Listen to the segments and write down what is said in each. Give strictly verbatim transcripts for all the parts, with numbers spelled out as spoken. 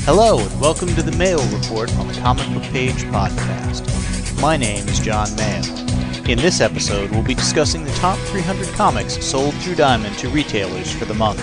Hello, and welcome to the Mayo Report on the Comic Book Page podcast. My name is John Mayo. In this episode, we'll be discussing the top three hundred comics sold through Diamond to retailers for the month.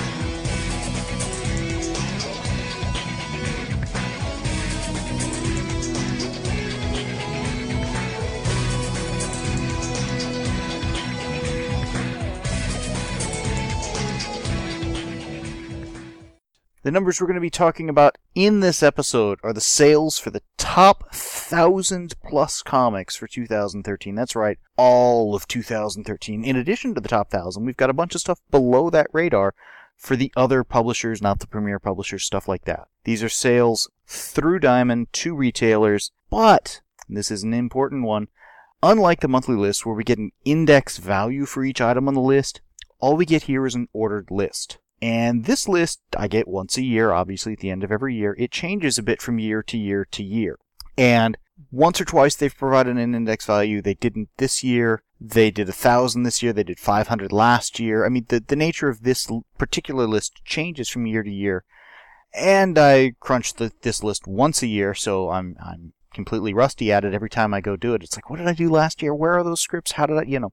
The numbers we're going to be talking about in this episode are the sales for the top one thousand plus comics for two thousand thirteen. That's right, all of two thousand thirteen. In addition to the top one thousand, we've got a bunch of stuff below that radar for the other publishers, not the premier publishers, stuff like that. These are sales through Diamond to retailers, but, and this is an important one, unlike the monthly list where we get an index value for each item on the list, all we get here is an ordered list. And this list I get once a year, obviously at the end of every year. It changes a bit from year to year to year. And once or twice they've provided an index value. They didn't this year. They did one thousand this year. They did five hundred last year. I mean, the, the nature of this particular list changes from year to year. And I crunch the, this list once a year, so I'm I'm completely rusty at it every time I go do it. It's like, what did I do last year? Where are those scripts? How did I, you know.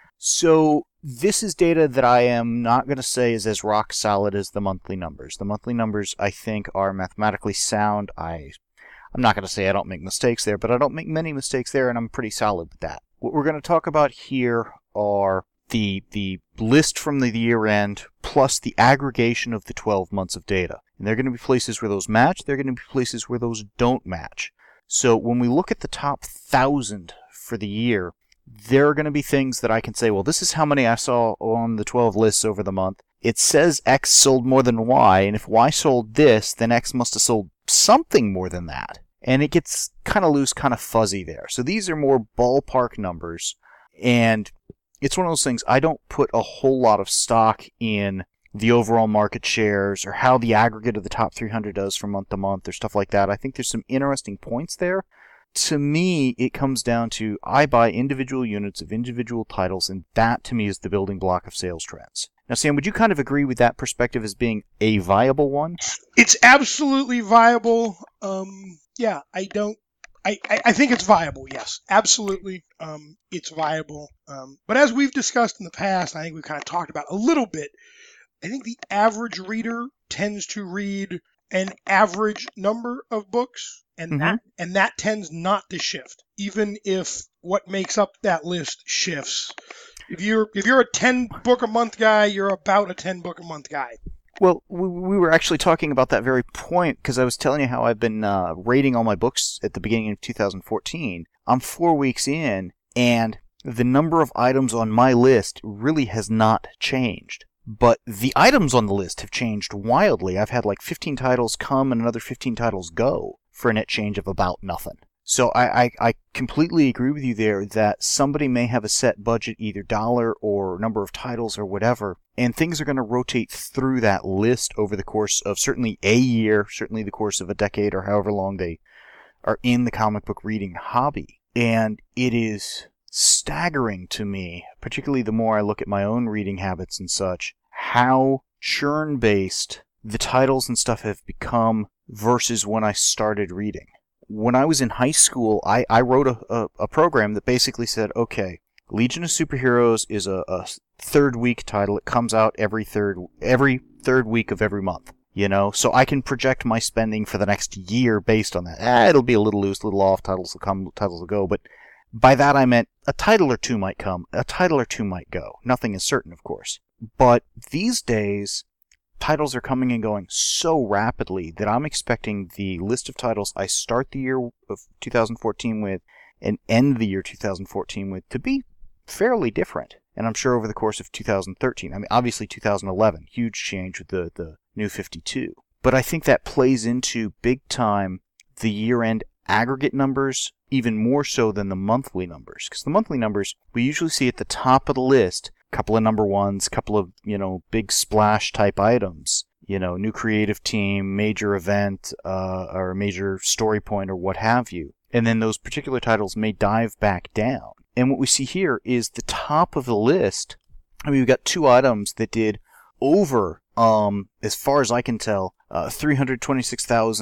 So this is data that I am not going to say is as rock solid as the monthly numbers. The monthly numbers, I think, are mathematically sound. I, I'm not going to say I don't make mistakes there, but I don't make many mistakes there, and I'm pretty solid with that. What we're going to talk about here are the the list from the year end plus the aggregation of the twelve months of data. And there are going to be places where those match. There are going to be places where those don't match. So when we look at the top one thousand for the year, there are going to be things that I can say, well, this is how many I saw on the twelve lists over the month. It says X sold more than Y, and if Y sold this, then X must have sold something more than that. And it gets kind of loose, kind of fuzzy there. So these are more ballpark numbers, and it's one of those things, I don't put a whole lot of stock in the overall market shares or how the aggregate of the top three hundred does from month to month or stuff like that. I think there's some interesting points there. To me, it comes down to I buy individual units of individual titles, and that, to me, is the building block of sales trends. Now, Sam, would you kind of agree with that perspective as being a viable one? It's absolutely viable. Um, yeah, I don't... I, I, I think it's viable, yes. Absolutely, um, it's viable. Um, but as we've discussed in the past, I think we've kind of talked about a little bit, I think the average reader tends to read an average number of books, and mm-hmm. that and that tends not to shift, even if what makes up that list shifts. If you're if you're a ten book a month guy, you're about a ten book a month guy. Well, we, we were actually talking about that very point because I was telling you how I've been uh, rating all my books at the beginning of two thousand fourteen. I'm four weeks in, and the number of items on my list really has not changed. But the items on the list have changed wildly. I've had like fifteen titles come and another fifteen titles go for a net change of about nothing. So I, I, I completely agree with you there that somebody may have a set budget, either dollar or number of titles or whatever, and things are going to rotate through that list over the course of certainly a year, certainly the course of a decade, or however long they are in the comic book reading hobby. And it is staggering to me, particularly the more I look at my own reading habits and such, how churn-based the titles and stuff have become versus when I started reading. When I was in high school, I, I wrote a, a, a program that basically said, okay, Legion of Superheroes is a, a third week title. It comes out every third every third week of every month. You know, so I can project my spending for the next year based on that. Ah, it'll be a little loose, a little off. Titles will come, titles will go, but by that I meant a title or two might come, a title or two might go. Nothing is certain, of course. But these days, titles are coming and going so rapidly that I'm expecting the list of titles I start the year of two thousand fourteen with and end the year two thousand fourteen with to be fairly different. And I'm sure over the course of two thousand thirteen, I mean, obviously two thousand eleven, huge change with the, the new fifty-two. But I think that plays into big time the year-end aggregate numbers, even more so than the monthly numbers. Because the monthly numbers, we usually see at the top of the list, a couple of number ones, a couple of, you know, big splash type items. You know, new creative team, major event, uh, or a major story point or what have you. And then those particular titles may dive back down. And what we see here is the top of the list. I mean, we've got two items that did over, um, as far as I can tell, uh, three hundred twenty-six thousand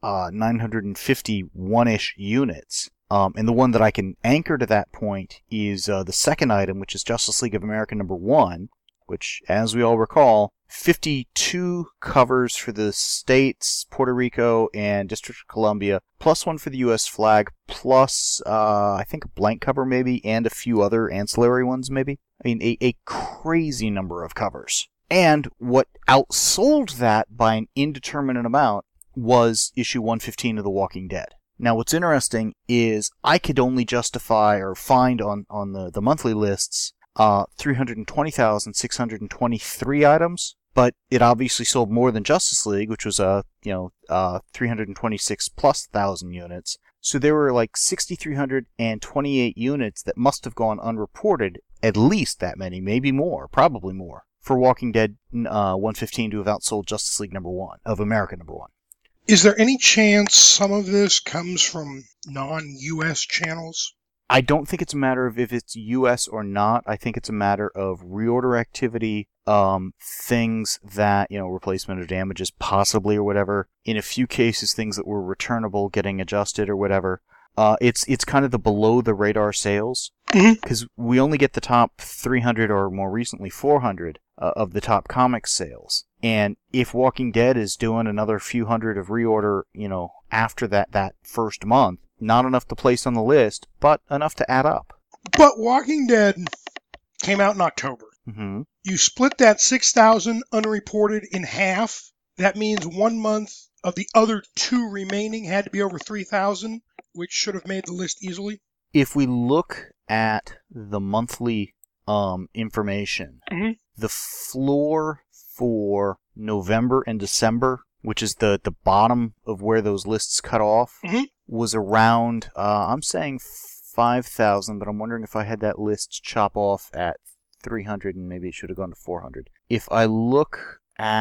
uh, nine hundred fifty-one-ish units. Um, and the one that I can anchor to that point is uh, the second item, which is Justice League of America number one, which, as we all recall, fifty-two covers for the states, Puerto Rico, and District of Columbia, plus one for the U S flag, plus, uh, I think a blank cover maybe, and a few other ancillary ones maybe. I mean, a, a crazy number of covers. And what outsold that by an indeterminate amount was issue one fifteen of The Walking Dead. Now, what's interesting is I could only justify or find on, on the, the monthly lists uh, three hundred twenty thousand six hundred twenty-three items, but it obviously sold more than Justice League, which was uh, you know uh, three hundred twenty-six plus thousand units. So there were like six thousand three hundred twenty-eight units that must have gone unreported, at least that many, maybe more, probably more, for Walking Dead uh, one fifteen to have outsold Justice League number one, of America number one. Is there any chance some of this comes from non-U S channels? I don't think it's a matter of if it's U S or not. I think it's a matter of reorder activity, um, things that, you know, replacement or damages possibly or whatever. In a few cases, things that were returnable getting adjusted or whatever. Uh, it's it's kind of the below-the-radar sales, because mm-hmm. we only get the top three hundred or more recently four hundred uh, of the top comic sales. And if Walking Dead is doing another few hundred of reorder, you know, after that, that first month, not enough to place on the list, but enough to add up. But Walking Dead came out in October. Mm-hmm. You split that six thousand unreported in half. That means one month of the other two remaining had to be over three thousand, which should have made the list easily. If we look at the monthly um, information, mm-hmm. the floor for November and December, which is the, the bottom of where those lists cut off, mm-hmm. was around, uh, I'm saying five thousand, but I'm wondering if I had that list chop off at three hundred and maybe it should have gone to four hundred. If I look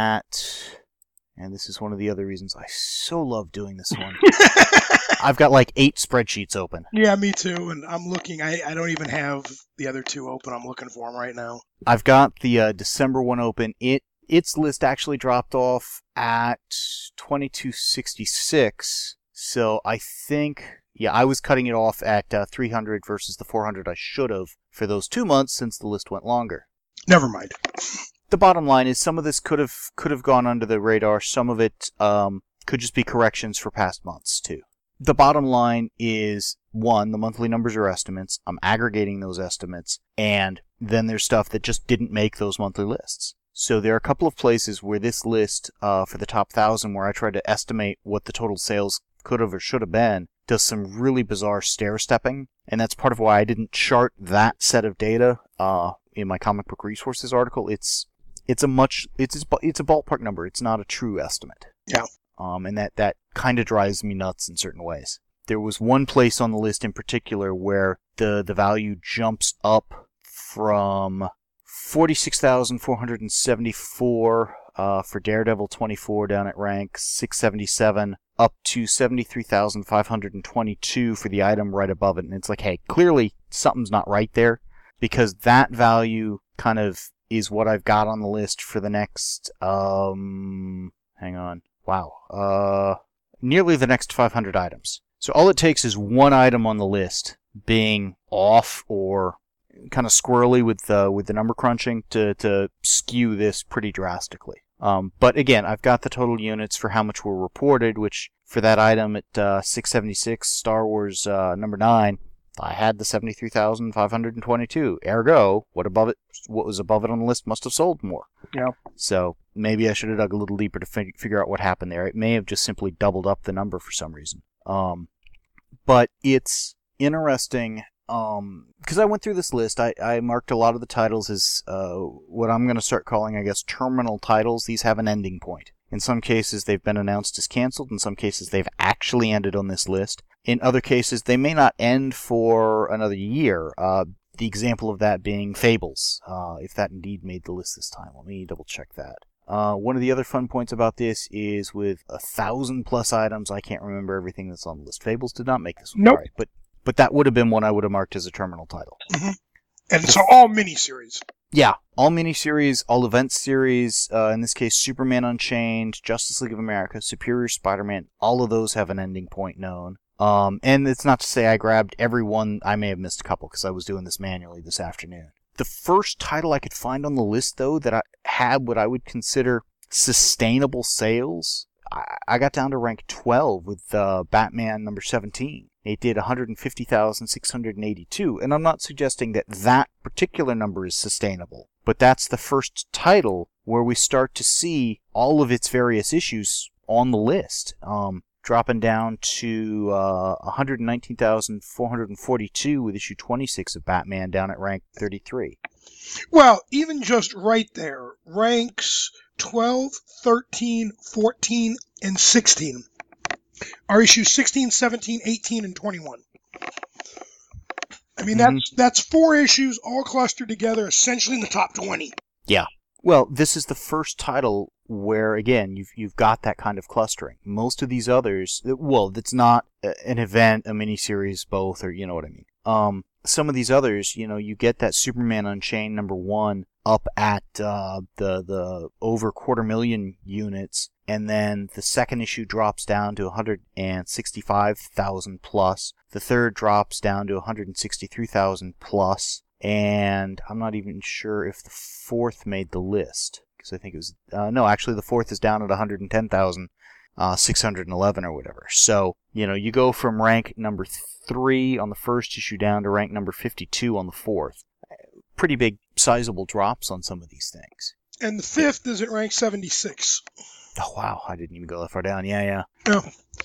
at, and this is one of the other reasons I so love doing this one, I've got like eight spreadsheets open. Yeah, me too, and I'm looking, I, I don't even have the other two open. I'm looking for them right now. I've got the uh, December one open. It Its list actually dropped off at twenty-two sixty-six, so I think, yeah, I was cutting it off at uh, three hundred versus the four hundred I should have for those two months since the list went longer. Never mind. The bottom line is some of this could have could have gone under the radar. Some of it um, could just be corrections for past months, too. The bottom line is, one, the monthly numbers are estimates. I'm aggregating those estimates, and then there's stuff that just didn't make those monthly lists. So there are a couple of places where this list, uh, for the top thousand, where I tried to estimate what the total sales could have or should have been, does some really bizarre stair-stepping, and that's part of why I didn't chart that set of data uh, in my comic book resources article. It's it's a much it's it's a ballpark number. It's not a true estimate. Yeah. Um, and that that kind of drives me nuts in certain ways. There was one place on the list in particular where the the value jumps up from forty-six thousand four hundred seventy-four uh, for Daredevil twenty-four down at rank six seventy-seven, up to seventy-three thousand five hundred twenty-two for the item right above it. And it's like, hey, clearly something's not right there, because that value kind of is what I've got on the list for the next, um, hang on, wow, uh, nearly the next five hundred items. So all it takes is one item on the list being off or kind of squirrely with the with the number crunching to to skew this pretty drastically. Um, but again, I've got the total units for how much were reported, which for that item at uh, six seventy-six, Star Wars uh, number nine, I had the seventy-three thousand five hundred twenty-two. Ergo, what above it, what was above it on the list must have sold more. Yeah. So maybe I should have dug a little deeper to fig- figure out what happened there. It may have just simply doubled up the number for some reason. Um, but it's interesting. Um, because I went through this list, I, I marked a lot of the titles as uh, what I'm going to start calling, I guess, terminal titles. These have an ending point. In some cases, they've been announced as canceled. In some cases, they've actually ended on this list. In other cases, they may not end for another year. Uh, the example of that being Fables, uh, if that indeed made the list this time. Let me double check that. Uh, one of the other fun points about this is with a thousand plus items, I can't remember everything that's on the list. Fables did not make this one. Nope. Right, but But that would have been one I would have marked as a terminal title. Mm-hmm. And it's all miniseries. Yeah, all miniseries, all event series, uh, in this case, Superman Unchained, Justice League of America, Superior Spider-Man, all of those have an ending point known. Um, and it's not to say I grabbed every one. I may have missed a couple because I was doing this manually this afternoon. The first title I could find on the list, though, that I had what I would consider sustainable sales, I, I got down to rank twelve with uh, Batman number seventeen. It did one hundred fifty thousand six hundred eighty-two, and I'm not suggesting that that particular number is sustainable, but that's the first title where we start to see all of its various issues on the list, um, dropping down to uh, one hundred nineteen thousand four hundred forty-two with issue twenty-six of Batman down at rank thirty-three. Well, even just right there, ranks twelve, thirteen, fourteen, and sixteen are issues sixteen, seventeen, eighteen, and twenty-one. I mean, Mm-hmm. that's that's four issues all clustered together, essentially in the top twenty. Yeah. Well, this is the first title where, again, you've you've got that kind of clustering. Most of these others, well, it's not an event, a miniseries, both, or you know what I mean. Um, some of these others, you know, you get that Superman Unchained number one up at uh, the the over quarter million units, and then the second issue drops down to one hundred sixty-five thousand plus. The third drops down to one hundred sixty-three thousand plus, and I'm not even sure if the fourth made the list, because I think it was uh, no, actually the fourth is down at one hundred ten thousand six hundred eleven or whatever. So you know, you go from rank number three on the first issue down to rank number fifty-two on the fourth. Pretty big, sizable drops on some of these things. And the fifth is at rank seventy-six. Oh, wow. I didn't even go that far down. Yeah, yeah. No.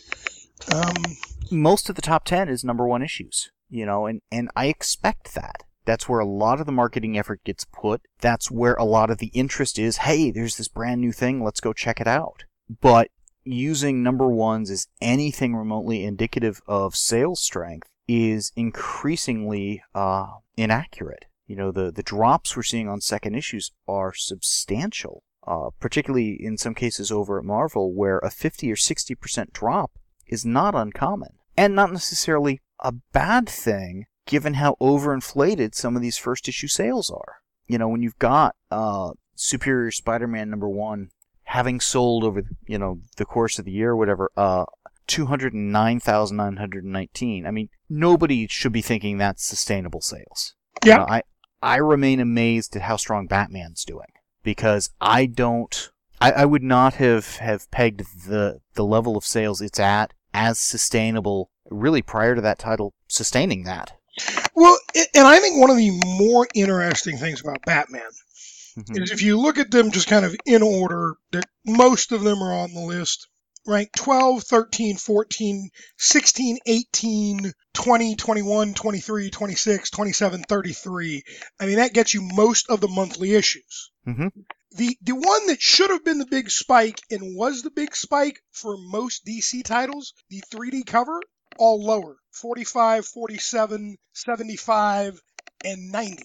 Um, Most of the top ten is number one issues, you know, and, and I expect that. That's where a lot of the marketing effort gets put. That's where a lot of the interest is. Hey, there's this brand new thing. Let's go check it out. But using number ones as anything remotely indicative of sales strength is increasingly uh, inaccurate. You know, the, the drops we're seeing on second issues are substantial, uh, particularly in some cases over at Marvel, where a fifty or sixty percent drop is not uncommon, and not necessarily a bad thing, given how overinflated some of these first issue sales are. You know, when you've got uh, Superior Spider-Man number one having sold over, you know, the course of the year or whatever, uh, two hundred nine thousand nine hundred nineteen. I mean, nobody should be thinking that's sustainable sales. Yeah. You know, I, I remain amazed at how strong Batman's doing, because I don't, I, I would not have, have pegged the, the level of sales it's at as sustainable, really prior to that title sustaining that. Well, and I think one of the more interesting things about Batman Mm-hmm. is if you look at them just kind of in order, that most of them are on the list. Rank twelve, thirteen, fourteen, sixteen, eighteen, twenty, twenty-one, twenty-three, twenty-six, twenty-seven, thirty-three. I mean, that gets you most of the monthly issues. Mm-hmm. The the one that should have been the big spike and was the big spike for most D C titles, the three D cover, all lower. forty-five, forty-seven, seventy-five, and ninety.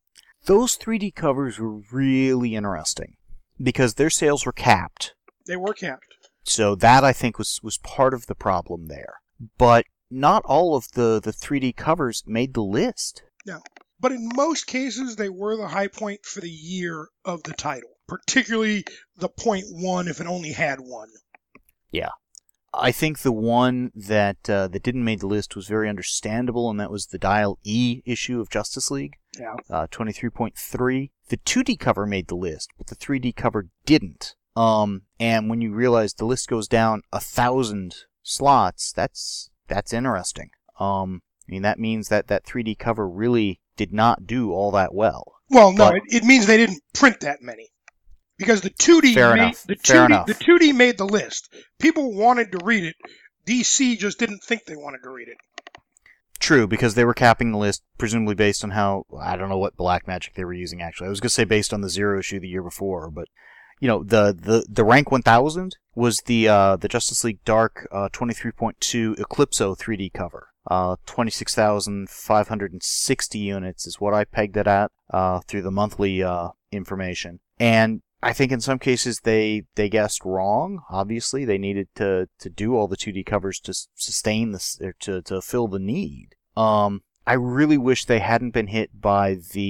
Those three D covers were really interesting because their sales were capped. They were capped. So that, I think, was, was part of the problem there. But not all of the, the three D covers made the list. No. But in most cases, they were the high point for the year of the title, particularly the point one if it only had one. Yeah. I think the one that uh, that didn't make the list was very understandable, and that was the Dial E issue of Justice League, Yeah. uh, twenty-three point three. The two D cover made the list, but the three D cover didn't. Um, and when you realize the list goes down a thousand slots, that's that's interesting. Um, I mean, that means that that three D cover really did not do all that well. Well, no, But- it, it means they didn't print that many. Because the two D Fair made enough. the Fair two D enough. the two D made the list. People wanted to read it. D C just didn't think they wanted to read it. True, because they were capping the list, presumably based on how, I don't know what black magic they were using, actually. I was going to say based on the Zero issue the year before, but, you know, the, the, the rank one thousand was the uh, the Justice League Dark uh, twenty-three point two Eclipso three D cover. Uh, twenty-six thousand five hundred sixty units is what I pegged it at uh, through the monthly uh, information. And I think in some cases they, they guessed wrong. Obviously, they needed to, to do all the two D covers to sustain this, or to, to fill the need. Um, I really wish they hadn't been hit by the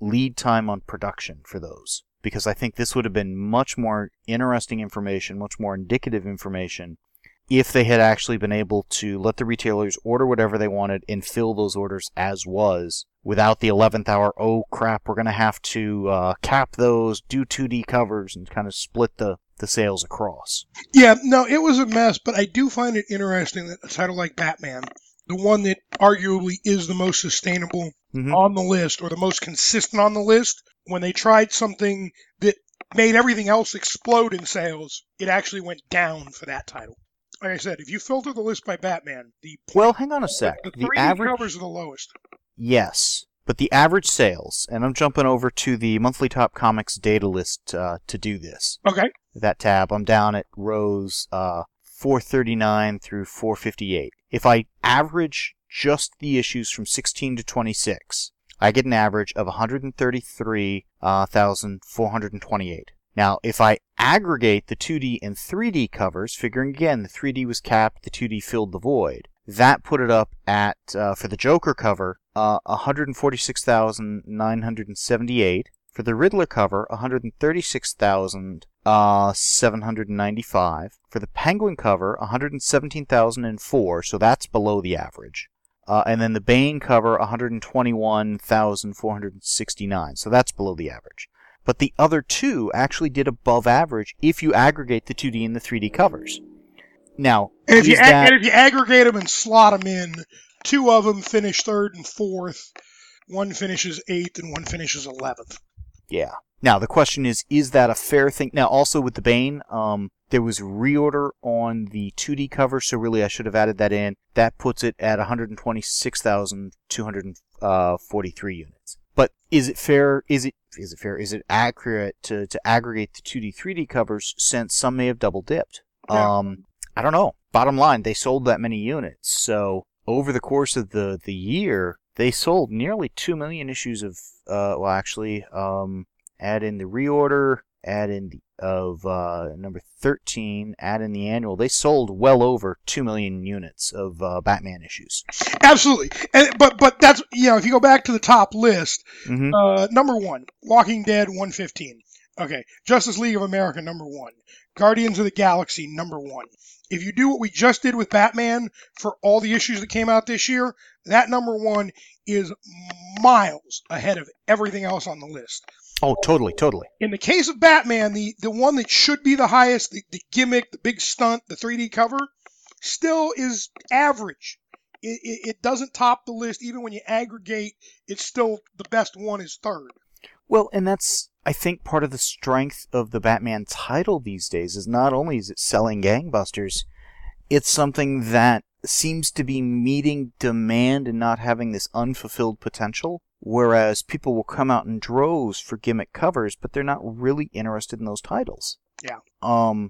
lead time on production for those, because I think this would have been much more interesting information, much more indicative information, if they had actually been able to let the retailers order whatever they wanted and fill those orders as was, without the eleventh hour, oh crap, we're going to have to uh, cap those, do two D covers, and kind of split the, the sales across. Yeah, no, it was a mess, but I do find it interesting that a title like Batman, the one that arguably is the most sustainable mm-hmm. on the list, or the most consistent on the list, when they tried something that made everything else explode in sales, it actually went down for that title. Like I said, if you filter the list by Batman, the well, hang on a sec. The, the the three D average covers are the lowest. Yes, but the average sales, and I'm jumping over to the monthly top comics data list uh, to do this. Okay. That tab, I'm down at rows uh, four thirty-nine through four fifty-eight. If I average just the issues from sixteen to twenty-six, I get an average of one hundred thirty-three thousand four hundred twenty-eight. Now, if I aggregate the two D and three D covers, figuring again the three D was capped, the two D filled the void, that put it up at, uh, for the Joker cover, uh, one hundred forty-six thousand nine hundred seventy-eight. For the Riddler cover, one hundred thirty-six thousand seven hundred ninety-five. For the Penguin cover, one hundred seventeen thousand four, so that's below the average. Uh, and then the Bane cover, one hundred twenty-one thousand four hundred sixty-nine, so that's below the average. But the other two actually did above average if you aggregate the two D and the three D covers. Now, and if, you that... ag- and if you aggregate them and slot them in, two of them finish third and fourth, one finishes eighth, and one finishes eleventh. Yeah. Now, the question is, is that a fair thing? Now, also with the Bane, um, there was reorder on the two D cover, so really I should have added that in. That puts it at one hundred twenty-six thousand two hundred forty-three units. But is it fair? Is it is it fair? Is it accurate to, to aggregate the two D, three D covers, since some may have double dipped? Yeah. Um, I don't know. Bottom line, they sold that many units, so over the course of the, the year, they sold nearly two million issues of. Uh, well, actually, um, add in the reorder, add in the of uh, number thirteen, add in the annual. They sold well over two million units of uh, Batman issues. Absolutely, and but but that's, you know, if you go back to the top list, mm-hmm. uh, number one, Walking Dead, one fifteen. Okay, Justice League of America, number one. Guardians of the Galaxy, number one. If you do what we just did with Batman for all the issues that came out this year, that number one is miles ahead of everything else on the list. Oh, totally, totally. In the case of Batman, the, the one that should be the highest, the, the gimmick, the big stunt, the three D cover, still is average. It, it, it doesn't top the list. Even when you aggregate, it's still the best one is third. Well, and that's, I think, part of the strength of the Batman title these days is not only is it selling gangbusters, it's something that seems to be meeting demand and not having this unfulfilled potential. Whereas people will come out in droves for gimmick covers, but they're not really interested in those titles. Yeah. Um,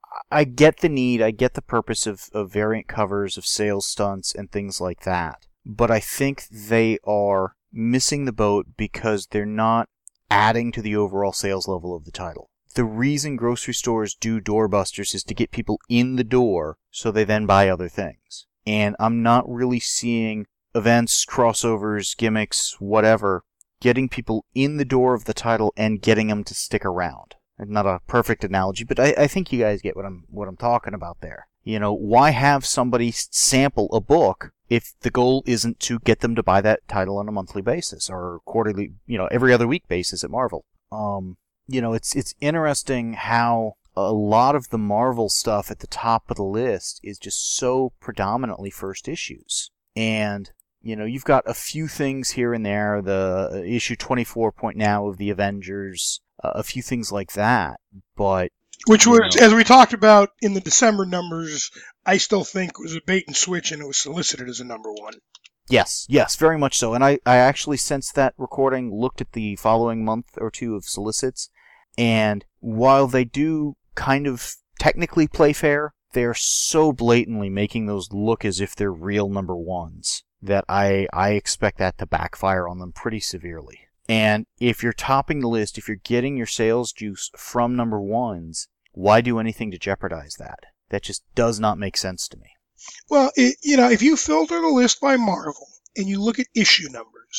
I get the need, I get the purpose of, of variant covers, of sales stunts, and things like that. But I think they are missing the boat because they're not adding to the overall sales level of the title. The reason grocery stores do doorbusters is to get people in the door so they then buy other things. And I'm not really seeing events, crossovers, gimmicks, whatever, getting people in the door of the title and getting them to stick around. Not a perfect analogy, but I, I think you guys get what I'm what I'm talking about there. You know, why have somebody sample a book if the goal isn't to get them to buy that title on a monthly basis or quarterly, you know, every other week basis at Marvel? Um, you know, it's it's interesting how a lot of the Marvel stuff at the top of the list is just so predominantly first issues. And you know, you've got a few things here and there, the issue twenty-four point now of the Avengers, uh, a few things like that, but... Which was, know, as we talked about in the December numbers, I still think was a bait and switch, and it was solicited as a number one. Yes, yes, very much so. And I, I actually, since that recording, looked at the following month or two of solicits, and while they do kind of technically play fair, they're so blatantly making those look as if they're real number ones that I, I expect that to backfire on them pretty severely. And if you're topping the list, if you're getting your sales juice from number ones, why do anything to jeopardize that? That just does not make sense to me. Well, it, you know, if you filter the list by Marvel and you look at issue numbers,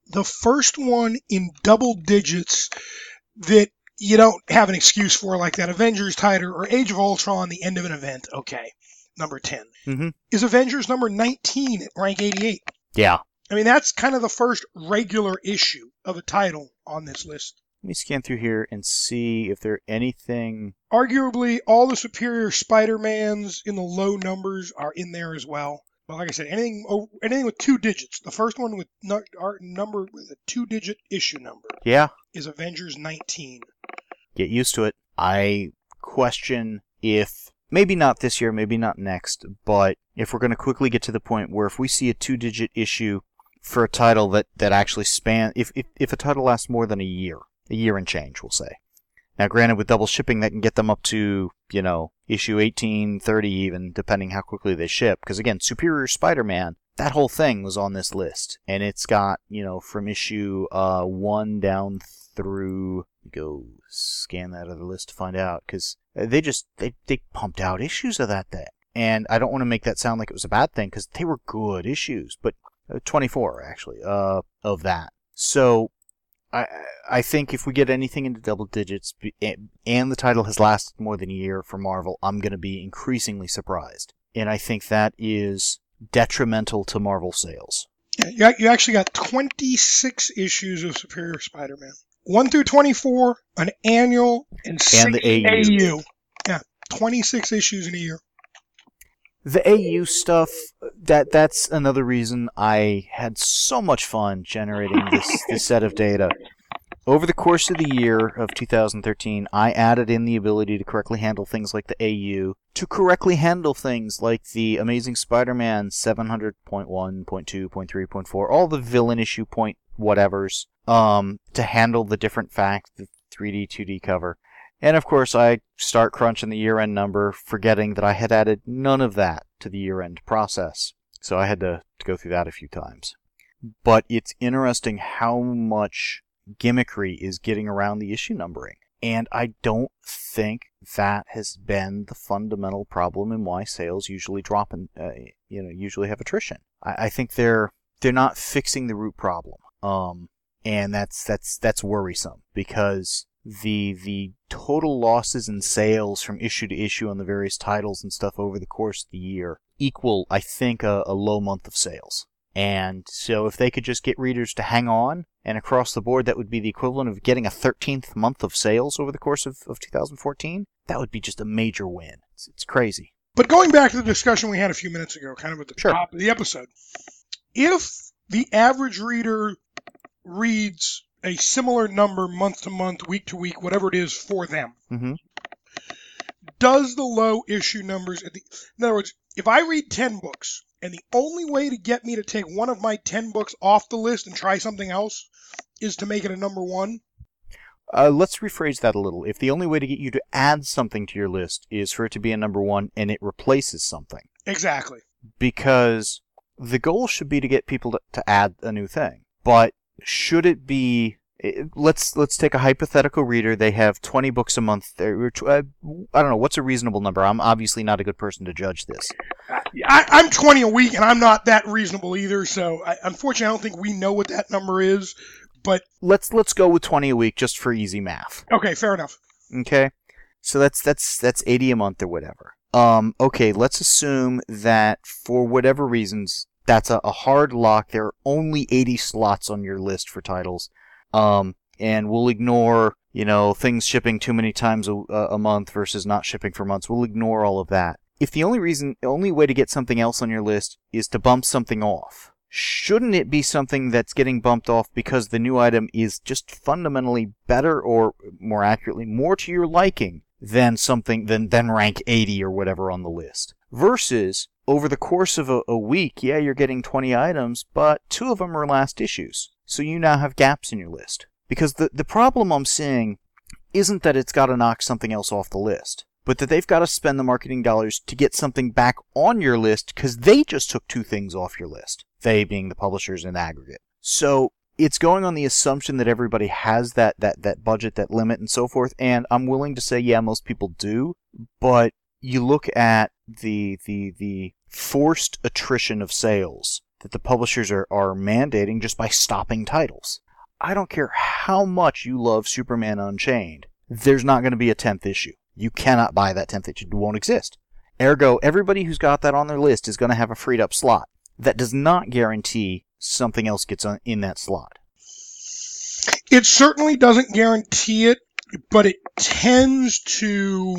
the first one in double digits that you don't have an excuse for, like that Avengers title or Age of Ultron, the end of an event. Okay, number ten. Mm-hmm. Is Avengers number nineteen at rank eighty-eight. Yeah. I mean, that's kind of the first regular issue of a title on this list. Let me scan through here and see if there anything... Arguably, all the Superior Spider-Mans in the low numbers are in there as well. But like I said, anything oh, anything with two digits. The first one with no, our number with a two-digit issue number. Yeah. Is Avengers nineteen. Get used to it. I question if, maybe not this year, maybe not next, but if we're going to quickly get to the point where if we see a two-digit issue for a title that, that actually span, if, if if a title lasts more than a year, a year and change, we'll say. Now, granted, with double shipping, that can get them up to, you know, issue eighteen, thirty even, depending how quickly they ship. Because, again, Superior Spider-Man, that whole thing was on this list. And it's got, you know, from issue uh, one down through... Go scan that other list to find out. Because they just, they, they pumped out issues of that thing. And I don't want to make that sound like it was a bad thing, because they were good issues. But uh, twenty-four, actually, uh, of that. So... I I think if we get anything into double digits and the title has lasted more than a year for Marvel, I'm going to be increasingly surprised. And I think that is detrimental to Marvel sales. Yeah, you actually got twenty-six issues of Superior Spider-Man. one through twenty-four, an annual, and six and the A U. A U. Yeah, twenty-six issues in a year. The A U stuff, that that's another reason I had so much fun generating this, this set of data. Over the course of the year of two thousand thirteen, I added in the ability to correctly handle things like the A U, to correctly handle things like the Amazing Spider-Man seven hundred point one, point two, point three, point four, all the villain issue point whatevers, um, to handle the different facts, the three D, two D cover. And of course, I start crunching the year-end number, forgetting that I had added none of that to the year-end process. So I had to, to go through that a few times. But it's interesting how much gimmickry is getting around the issue numbering. And I don't think that has been the fundamental problem in why sales usually drop and, uh, you know, usually have attrition. I, I think they're they're not fixing the root problem. Um, and that's that's that's worrisome, because the the total losses in sales from issue to issue on the various titles and stuff over the course of the year equal, I think, a, a low month of sales. And so if they could just get readers to hang on, and across the board that would be the equivalent of getting a thirteenth month of sales over the course of, of two thousand fourteen, that would be just a major win. It's, it's crazy. But going back to the discussion we had a few minutes ago, kind of at the Sure. top of the episode, if the average reader reads a similar number month to month, week to week, whatever it is for them, Mm-hmm. does the low issue numbers, at the, in other words, if I read ten books, and the only way to get me to take one of my ten books off the list and try something else is to make it a number one? Uh, let's rephrase that a little. If the only way to get you to add something to your list is for it to be a number one and it replaces something. Exactly. Because the goal should be to get people to, to add a new thing. But should it be... Let's let's take a hypothetical reader. They have twenty books a month. They're, uh, I don't know. What's a reasonable number? I'm obviously not a good person to judge this. I, I'm twenty a week, and I'm not that reasonable either. So, I, unfortunately, I don't think we know what that number is. But let's let's go with twenty a week just for easy math. Okay, fair enough. Okay, so that's that's that's eighty a month or whatever. Um, okay, let's assume that for whatever reasons that's a, a hard lock. There are only eighty slots on your list for titles. Um, and we'll ignore, you know, things shipping too many times a, a month versus not shipping for months. We'll ignore all of that. If the only reason, the only way to get something else on your list is to bump something off, shouldn't it be something that's getting bumped off because the new item is just fundamentally better, or more accurately, more to your liking than something, than, than rank eighty or whatever on the list? Versus, over the course of a, a week, yeah, you're getting twenty items, but two of them are last issues. So you now have gaps in your list. Because the, the problem I'm seeing isn't that it's got to knock something else off the list, but that they've got to spend the marketing dollars to get something back on your list because they just took two things off your list. They being the publishers in aggregate. So it's going on the assumption that everybody has that, that, that budget, that limit, and so forth. And I'm willing to say, yeah, most people do. But you look at the the the forced attrition of sales that the publishers are, are mandating just by stopping titles. I don't care how much you love Superman Unchained, there's not going to be a tenth issue. You cannot buy that tenth issue. It won't exist. Ergo, everybody who's got that on their list is going to have a freed up slot. That does not guarantee something else gets on, in that slot. It certainly doesn't guarantee it, but it tends to...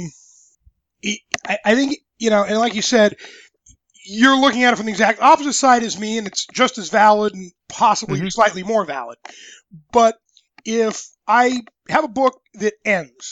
It, I, I think, you know, and like you said, you're looking at it from the exact opposite side as me, and it's just as valid and possibly Mhm. slightly more valid. But if I have a book that ends,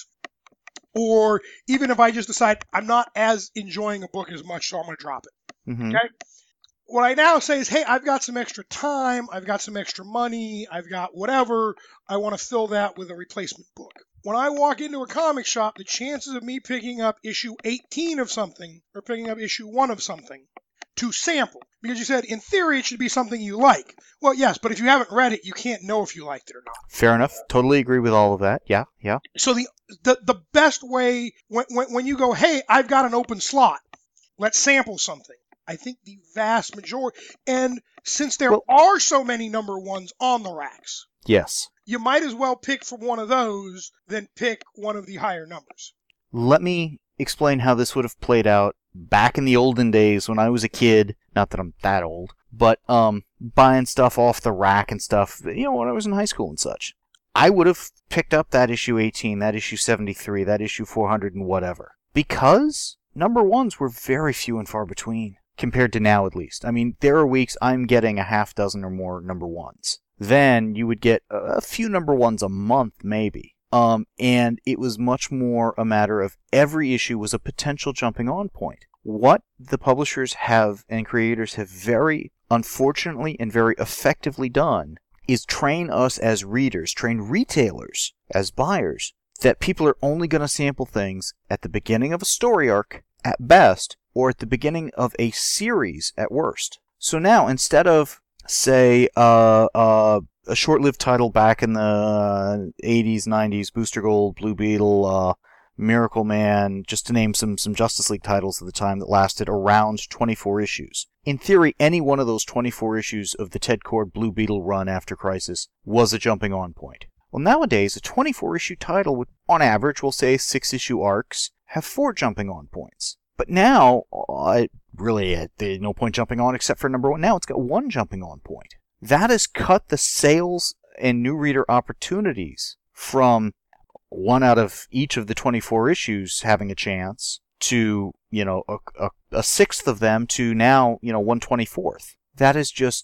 or even if I just decide I'm not as enjoying a book as much, so I'm going to drop it. Mm-hmm. Okay? What I now say is, hey, I've got some extra time, I've got some extra money, I've got whatever, I want to fill that with a replacement book. When I walk into a comic shop, the chances of me picking up issue eighteen of something or picking up issue one of something to sample, because you said in theory it should be something you like. Well, yes, but if you haven't read it, you can't know if you liked it or not. Fair enough. Totally agree with all of that. Yeah, yeah. So the the, the best way, when, when, when you go, hey, I've got an open slot, let's sample something. I think the vast majority, and since there Well- are so many number ones on the racks, Yes. you might as well pick from one of those than pick one of the higher numbers. Let me explain how this would have played out back in the olden days when I was a kid. Not that I'm that old, but um, buying stuff off the rack and stuff, you know, when I was in high school and such. I would have picked up that issue eighteen, that issue seventy-three, that issue four hundred and whatever. Because number ones were very few and far between, compared to now at least. I mean, there are weeks I'm getting a half dozen or more number ones. Then you would get a few number ones a month, maybe. Um, and it was much more a matter of every issue was a potential jumping on point. What the publishers have and creators have very unfortunately and very effectively done is train us as readers, train retailers as buyers, that people are only going to sample things at the beginning of a story arc at best, or at the beginning of a series at worst. So now, instead of, say, uh, uh, a short-lived title back in the eighties, nineties, Booster Gold, Blue Beetle, uh, Miracle Man, just to name some, some Justice League titles at the time that lasted around twenty-four issues. In theory, any one of those twenty-four issues of the Ted Kord Blue Beetle run after Crisis was a jumping on point. Well, nowadays, a twenty-four issue title would, on average, we'll say six-issue arcs, have four jumping on points. But now, uh, really, uh, there's no point jumping on except for number one. Now it's got one jumping on point. That has cut the sales and new reader opportunities from one out of each of the twenty-four issues having a chance to, you know, a, a, a sixth of them to now, you know, one twenty-fourth. That is just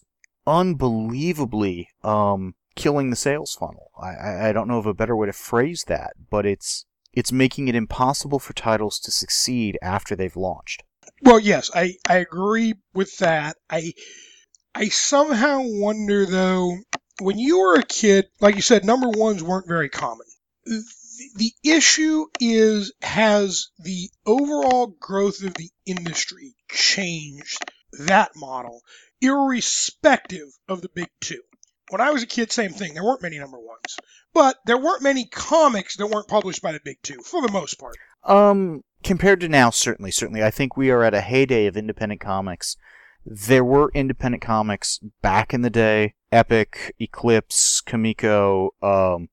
unbelievably um, killing the sales funnel. I, I don't know of a better way to phrase that, but it's it's making it impossible for titles to succeed after they've launched. Well, yes, I, I agree with that. I I somehow wonder, though, when you were a kid, like you said, number ones weren't very common. The, the issue is, has the overall growth of the industry changed that model, irrespective of the big two? When I was a kid, same thing. There weren't many number ones. But there weren't many comics that weren't published by the big two, for the most part. Um, compared to now, certainly, certainly. I think we are at a heyday of independent comics. There were independent comics back in the day. Epic, Eclipse, Kamiko, um,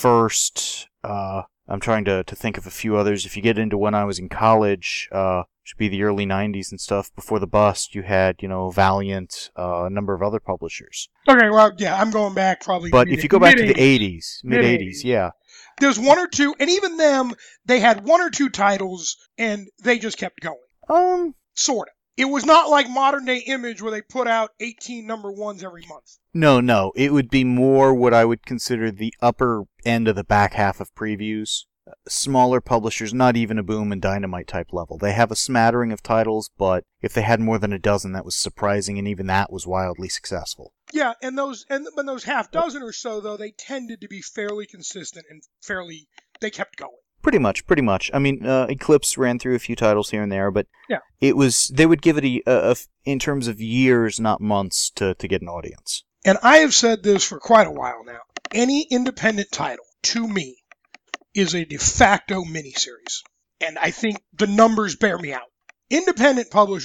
First, uh, I'm trying to, to think of a few others. If you get into when I was in college, uh, should be the early nineties and stuff, before the bust, you had, you know, Valiant, uh, a number of other publishers. Okay, well, yeah, I'm going back probably. But mid- if you go back to the mid-eighties. eighties, mid-eighties, Mid-eighties. yeah. There's one or two, and even them, they had one or two titles, and they just kept going. Um, Sort of. It was not like modern day Image where they put out eighteen number ones every month. no, no. It would be more what I would consider the upper end of the back half of previews. Smaller publishers, not even a Boom and Dynamite type level. They have a smattering of titles, but if they had more than a dozen, that was surprising, and even that was wildly successful. Yeah, and those and when those half dozen or so, though, they tended to be fairly consistent and fairly, they kept going. Pretty much, pretty much. I mean, uh, Eclipse ran through a few titles here and there, but Yeah. it was they would give it a, a, a in terms of years, not months, to to get an audience. And I have said this for quite a while now. Any independent title, to me, is a de facto miniseries. And I think the numbers bear me out. Independent publishers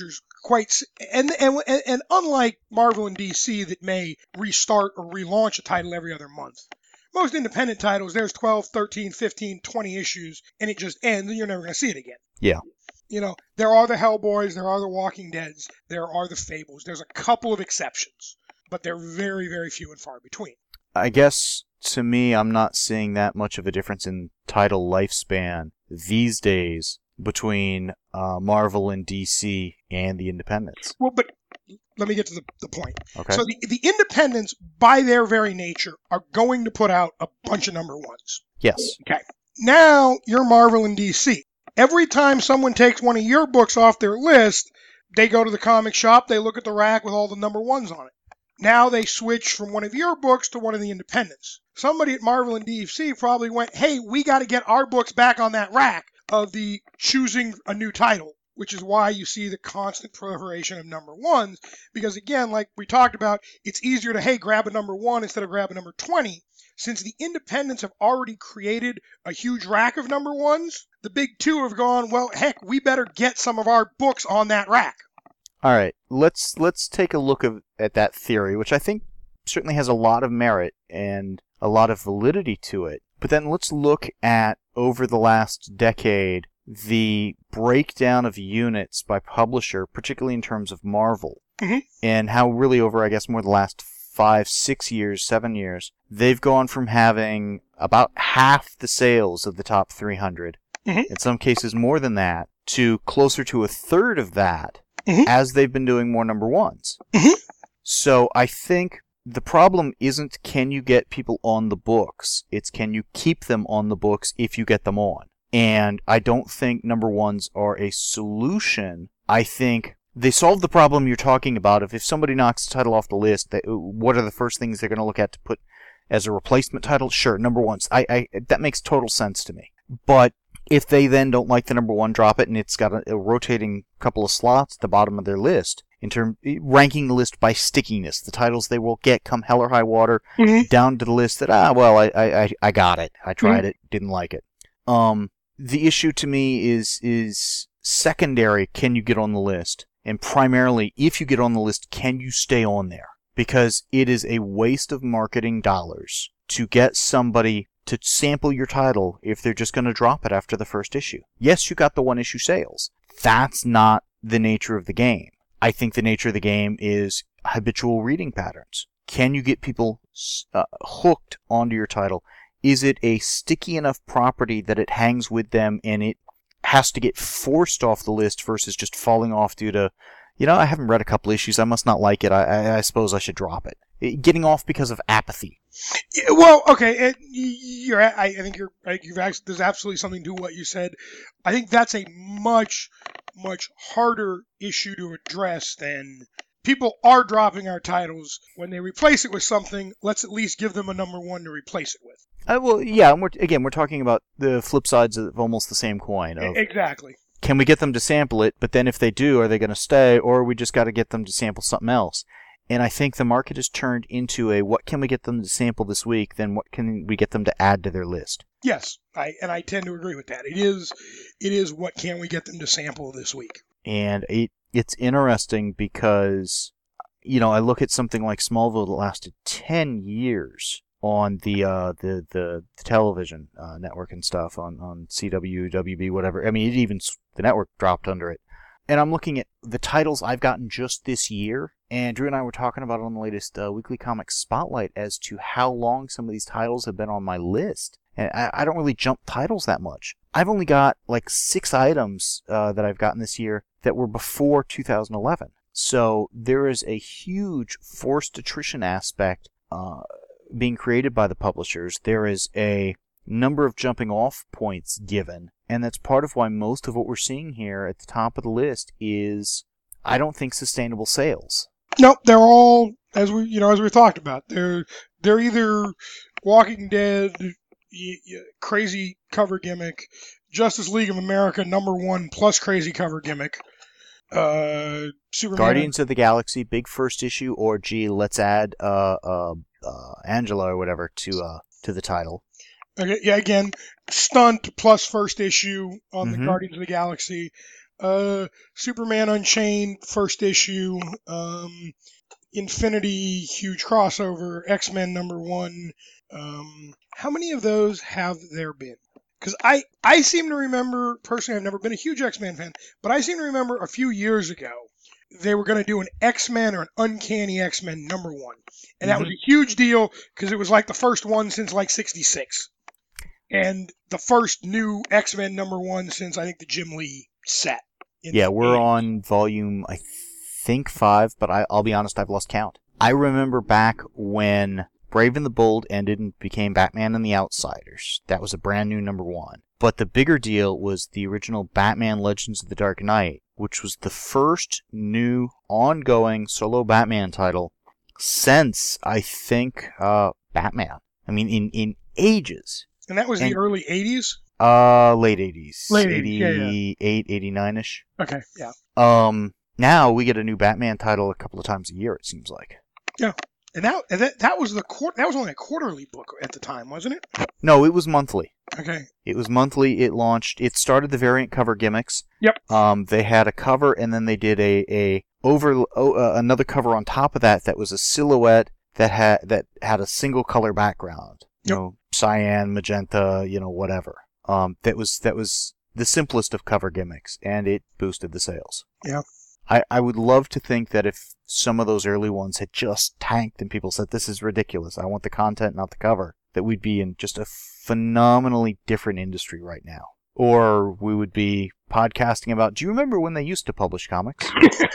quite and and and unlike Marvel and D C that may restart or relaunch a title every other month. Most independent titles, there's twelve, thirteen, fifteen, twenty issues, and it just ends, and you're never going to see it again. Yeah. You know, there are the Hellboys, there are the Walking Deads, there are the Fables. There's a couple of exceptions, but they're very, very few and far between. I guess, to me, I'm not seeing that much of a difference in title lifespan these days between uh, Marvel and D C and the independents. Well, but let me get to the, the point. Okay. So the, the independents, by their very nature, are going to put out a bunch of number ones. Yes. Okay. Now you're Marvel and D C. Every time someone takes one of your books off their list, they go to the comic shop, they look at the rack with all the number ones on it. Now they switch from one of your books to one of the independents. Somebody at Marvel and D C probably went, hey, we got to get our books back on that rack of the choosing a new title, which is why you see the constant proliferation of number ones. Because again, like we talked about, it's easier to, hey, grab a number one instead of grab a number twenty. Since the independents have already created a huge rack of number ones, the big two have gone, well, heck, we better get some of our books on that rack. All right, let's let's take a look of, at that theory, which I think certainly has a lot of merit and a lot of validity to it. But then let's look at, over the last decade, the breakdown of units by publisher, particularly in terms of Marvel, mm-hmm. and how really over, I guess, more the last five, six years, seven years, they've gone from having about half the sales of the top three hundred, mm-hmm. in some cases more than that, to closer to a third of that, mm-hmm. as they've been doing more number ones. Mm-hmm. So I think the problem isn't can you get people on the books, it's can you keep them on the books if you get them on. And I don't think number ones are a solution. I think they solve the problem you're talking about. If, if somebody knocks the title off the list, they, what are the first things they're going to look at to put as a replacement title? Sure, number ones. I, I that makes total sense to me. But if they then don't like the number one, drop it, and it's got a, a rotating couple of slots at the bottom of their list, in term ranking the list by stickiness, the titles they will get come hell or high water, mm-hmm. down to the list that, ah, well, I I, I got it. I tried mm-hmm. it, didn't like it. Um, the issue to me is is secondary, can you get on the list? And primarily, if you get on the list, can you stay on there? Because it is a waste of marketing dollars to get somebody to sample your title if they're just going to drop it after the first issue. Yes, you got the one issue sales. That's not the nature of the game. I think the nature of the game is habitual reading patterns. Can you get people uh, hooked onto your title? Is it a sticky enough property that it hangs with them and it has to get forced off the list versus just falling off due to, you know, I haven't read a couple issues, I must not like it, I, I, I suppose I should drop it. it. Getting off because of apathy. Yeah, well, okay, it, you're, I, I think you're, you've actually, there's absolutely something to what you said. I think that's a much, much harder issue to address than people are dropping our titles. When they replace it with something, let's at least give them a number one to replace it with. Uh, well, yeah, and we're, again, we're talking about the flip sides of almost the same coin. Of, exactly. Can we get them to sample it, but then if they do, are they going to stay, or we just got to get them to sample something else? And I think the market has turned into a, what can we get them to sample this week, then what can we get them to add to their list? Yes, I, and I tend to agree with that. It is, it is what can we get them to sample this week? And it it's interesting because, you know, I look at something like Smallville that lasted ten years on the uh, the, the the television uh, network and stuff, on, on C W, W B, whatever. I mean, it even the network dropped under it. And I'm looking at the titles I've gotten just this year, and Drew and I were talking about it on the latest uh, Weekly Comics Spotlight as to how long some of these titles have been on my list. And I, I don't really jump titles that much. I've only got like six items uh, that I've gotten this year that were before two thousand eleven. So there is a huge forced attrition aspect uh, being created by the publishers. There is a number of jumping off points given, and that's part of why most of what we're seeing here at the top of the list is, I don't think, sustainable sales. Nope, they're all, as we you know as we talked about, they're they're either Walking Dead, y- y- crazy cover gimmick, Justice League of America number one plus crazy cover gimmick, uh, Superman, Guardians of the Galaxy, big first issue, or gee, let's add uh, uh, uh, Angela or whatever to uh, to the title. Okay, yeah, again, stunt plus first issue on mm-hmm. the Guardians of the Galaxy. uh, Superman Unchained, first issue, um, Infinity, huge crossover, X-Men number one. Um, how many of those have there been? Because I, I seem to remember, personally, I've never been a huge X-Men fan, but I seem to remember a few years ago, they were going to do an X-Men or an Uncanny X-Men number one. And that Mhm. was a huge deal because it was like the first one since like sixty-six. And the first new X-Men number one since I think the Jim Lee set. in Yeah, the we're eighties. on volume, I think, five, but I, I'll be honest, I've lost count. I remember back when Brave and the Bold ended and became Batman and the Outsiders. That was a brand new number one. But the bigger deal was the original Batman Legends of the Dark Knight, which was the first new ongoing solo Batman title since, I think, uh, Batman. I mean, in, in ages. And that was and- the early eighties? Uh, late eighties. Late eighties, yeah, yeah. eighty-eight, eighty-nine-ish. Okay, yeah. Um, now we get a new Batman title a couple of times a year, it seems like. And that and that, that was the quar- that was only a quarterly book at the time, wasn't it? No, it was monthly. Okay. It was monthly. It launched. It started the variant cover gimmicks. Yep. Um, they had a cover, and then they did a a over oh, uh, another cover on top of that that was a silhouette that had that had a single color background. You Yep. know, cyan, magenta, you know, whatever. Um, that was that was the simplest of cover gimmicks, and it boosted the sales. Yeah. I, I would love to think that if some of those early ones had just tanked and people said, this is ridiculous, I want the content, not the cover, that we'd be in just a phenomenally different industry right now. Or we would be podcasting about, do you remember when they used to publish comics?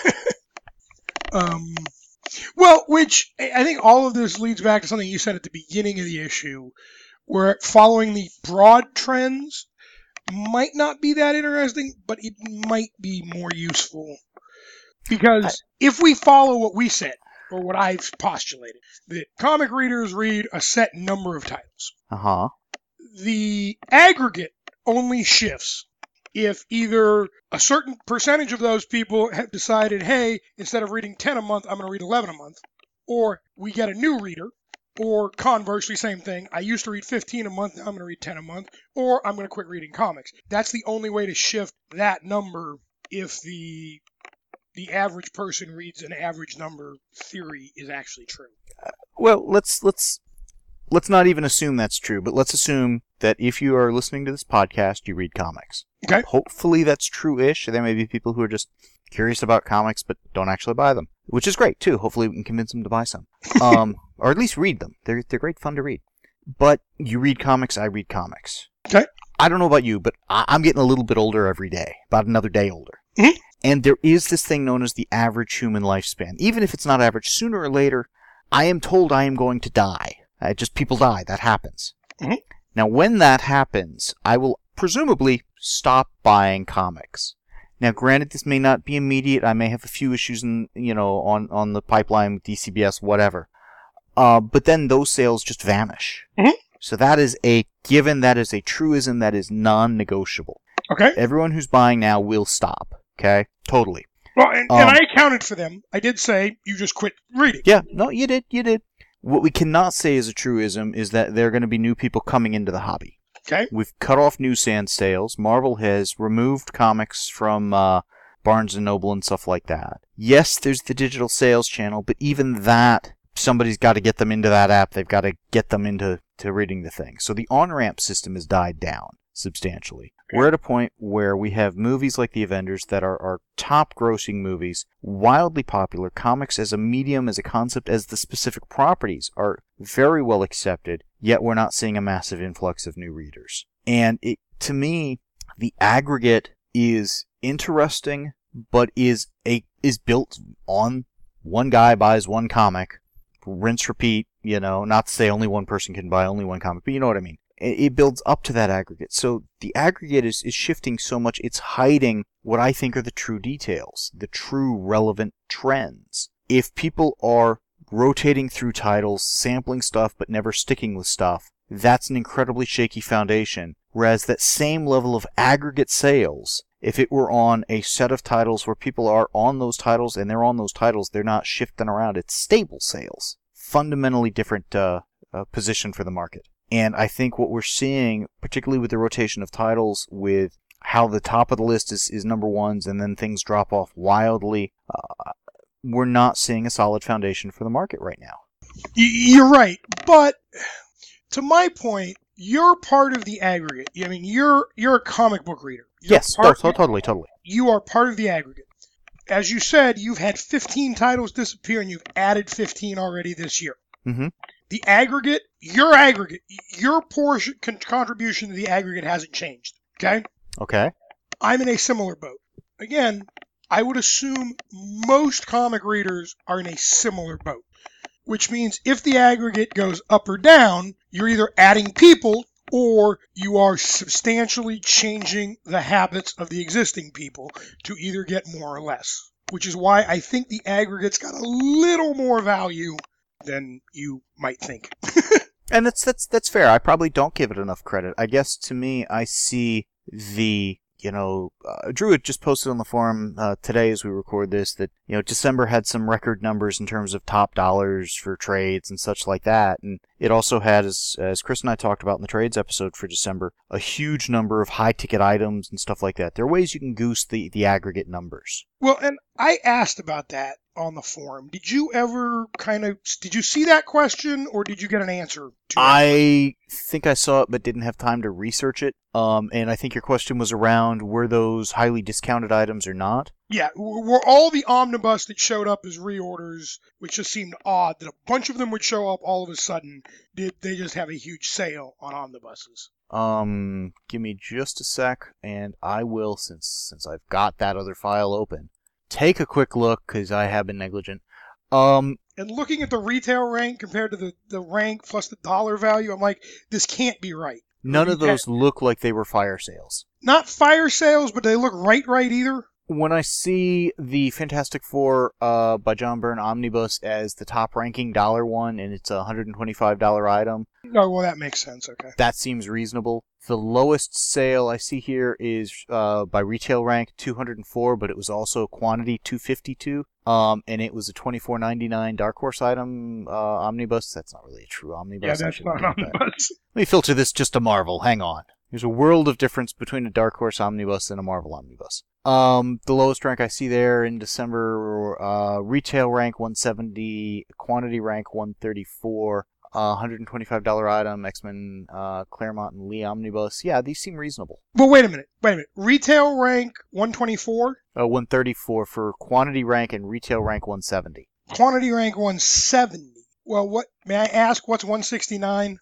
Um, well, which I I think all of this leads back to something you said at the beginning of the issue, where following the broad trends might not be that interesting, but it might be more useful. Because if we follow what we said, or what I've postulated, that comic readers read a set number of titles. Uh-huh. The aggregate only shifts if either a certain percentage of those people have decided, hey, instead of reading ten a month, I'm going to read eleven a month, or we get a new reader, or conversely, same thing, I used to read fifteen a month, now I'm going to read ten a month, or I'm going to quit reading comics. That's the only way to shift that number if the the average person reads an average number theory is actually true. Well, let's let's let's not even assume that's true, but let's assume that if you are listening to this podcast, you read comics. Okay. Hopefully that's true-ish. There may be people who are just curious about comics but don't actually buy them, which is great too. Hopefully we can convince them to buy some, um, or at least read them. They're they're great fun to read. But you read comics, I read comics. Okay. I don't know about you, but I- I'm getting a little bit older every day, about another day older. Mhm. And there is this thing known as the average human lifespan. Even if it's not average, sooner or later, I am told I am going to die. Uh, just people die. That happens. Mhm. Now, when that happens, I will presumably stop buying comics. Now, granted, this may not be immediate. I may have a few issues, in, you know, on, on the pipeline with D C B S, whatever. Uh, but then those sales just vanish. Mhm. So that is a given. That is a truism. That is non-negotiable. Okay. Everyone who's buying now will stop. Okay? Totally. Well, and, Um, and I accounted for them. I did say you just quit reading. Yeah, no, you did, you did. What we cannot say is a truism is that there are going to be new people coming into the hobby. Okay. We've cut off newsstand sales. Marvel has removed comics from uh, Barnes and Noble and stuff like that. Yes, there's the digital sales channel, but even that, somebody's got to get them into that app. They've got to get them into to reading the thing. So the on-ramp system has died down substantially. Okay. We're at a point where we have movies like The Avengers that are, are top-grossing movies, wildly popular. Comics as a medium, as a concept, as the specific properties are very well accepted, yet we're not seeing a massive influx of new readers. And it, to me, the aggregate is interesting, but is a is built on one guy buys one comic, rinse, repeat, you know, not to say only one person can buy only one comic, but you know what I mean. It builds up to that aggregate. So the aggregate is, is shifting so much, it's hiding what I think are the true details, the true relevant trends. If people are rotating through titles, sampling stuff, but never sticking with stuff, that's an incredibly shaky foundation. Whereas that same level of aggregate sales, if it were on a set of titles where people are on those titles and they're on those titles, they're not shifting around, it's stable sales. Fundamentally different uh, uh, position for the market. And I think what we're seeing, particularly with the rotation of titles, with how the top of the list is, is number ones and then things drop off wildly. Uh, we're not seeing a solid foundation for the market right now. You're right, but to my point, you're part of the aggregate. I mean, you're you're a comic book reader. You're yes, oh, so, totally, totally. You are part of the aggregate. As you said, you've had fifteen titles disappear, and you've added fifteen already this year. Mm-hmm. The aggregate, your aggregate, your portion con- contribution to the aggregate hasn't changed. Okay? Okay. I'm in a similar boat. Again, I would assume most comic readers are in a similar boat, which means if the aggregate goes up or down, you're either adding people or you are substantially changing the habits of the existing people to either get more or less, which is why I think the aggregate's got a little more value than you might think. And that's that's that's fair. I probably don't give it enough credit. I guess to me, I see the you know uh, Drew had just posted on the forum uh, today as we record this that you know December had some record numbers in terms of top dollars for trades and such like that, and it also had, as as Chris and I talked about in the trades episode for December, a huge number of high ticket items and stuff like that. There are ways you can goose the the aggregate numbers. Well, and I asked about that on the forum. Did you ever kind of, did you see that question or did you get an answer to that? I think I saw it but didn't have time to research it. Um, and I think your question was around were those highly discounted items or not? Yeah, were all the omnibus that showed up as reorders, which just seemed odd that a bunch of them would show up all of a sudden, did they just have a huge sale on omnibuses? Um, give me just a sec, and I will, since since I've got that other file open, take a quick look, because I have been negligent. Um, and looking at the retail rank compared to the, the rank plus the dollar value, I'm like, this can't be right. None of those look like they were fire sales. Not fire sales, but they look right right either. When I see the Fantastic Four uh, by John Byrne Omnibus as the top-ranking dollar one, and it's a one hundred twenty-five dollars item... Oh, well, that makes sense, okay. That seems reasonable. The lowest sale I see here is uh, by retail rank two hundred four, but it was also quantity two fifty-two, um, and it was a twenty-four ninety-nine Dark Horse item uh, Omnibus. That's not really a true Omnibus. Yeah, that's not an Omnibus. Let me filter this just to Marvel. Hang on. There's a world of difference between a Dark Horse Omnibus and a Marvel Omnibus. Um, the lowest rank I see there in December, uh, retail rank one seventy, quantity rank one thirty-four, uh, one hundred twenty-five dollars item, X-Men, uh, Claremont and Lee Omnibus. Yeah, these seem reasonable. But wait a minute, wait a minute. Retail rank one twenty-four? Uh, one thirty-four for quantity rank and retail rank one seventy. Quantity rank one seventy. Well, what, may I ask, what's one sixty-nine?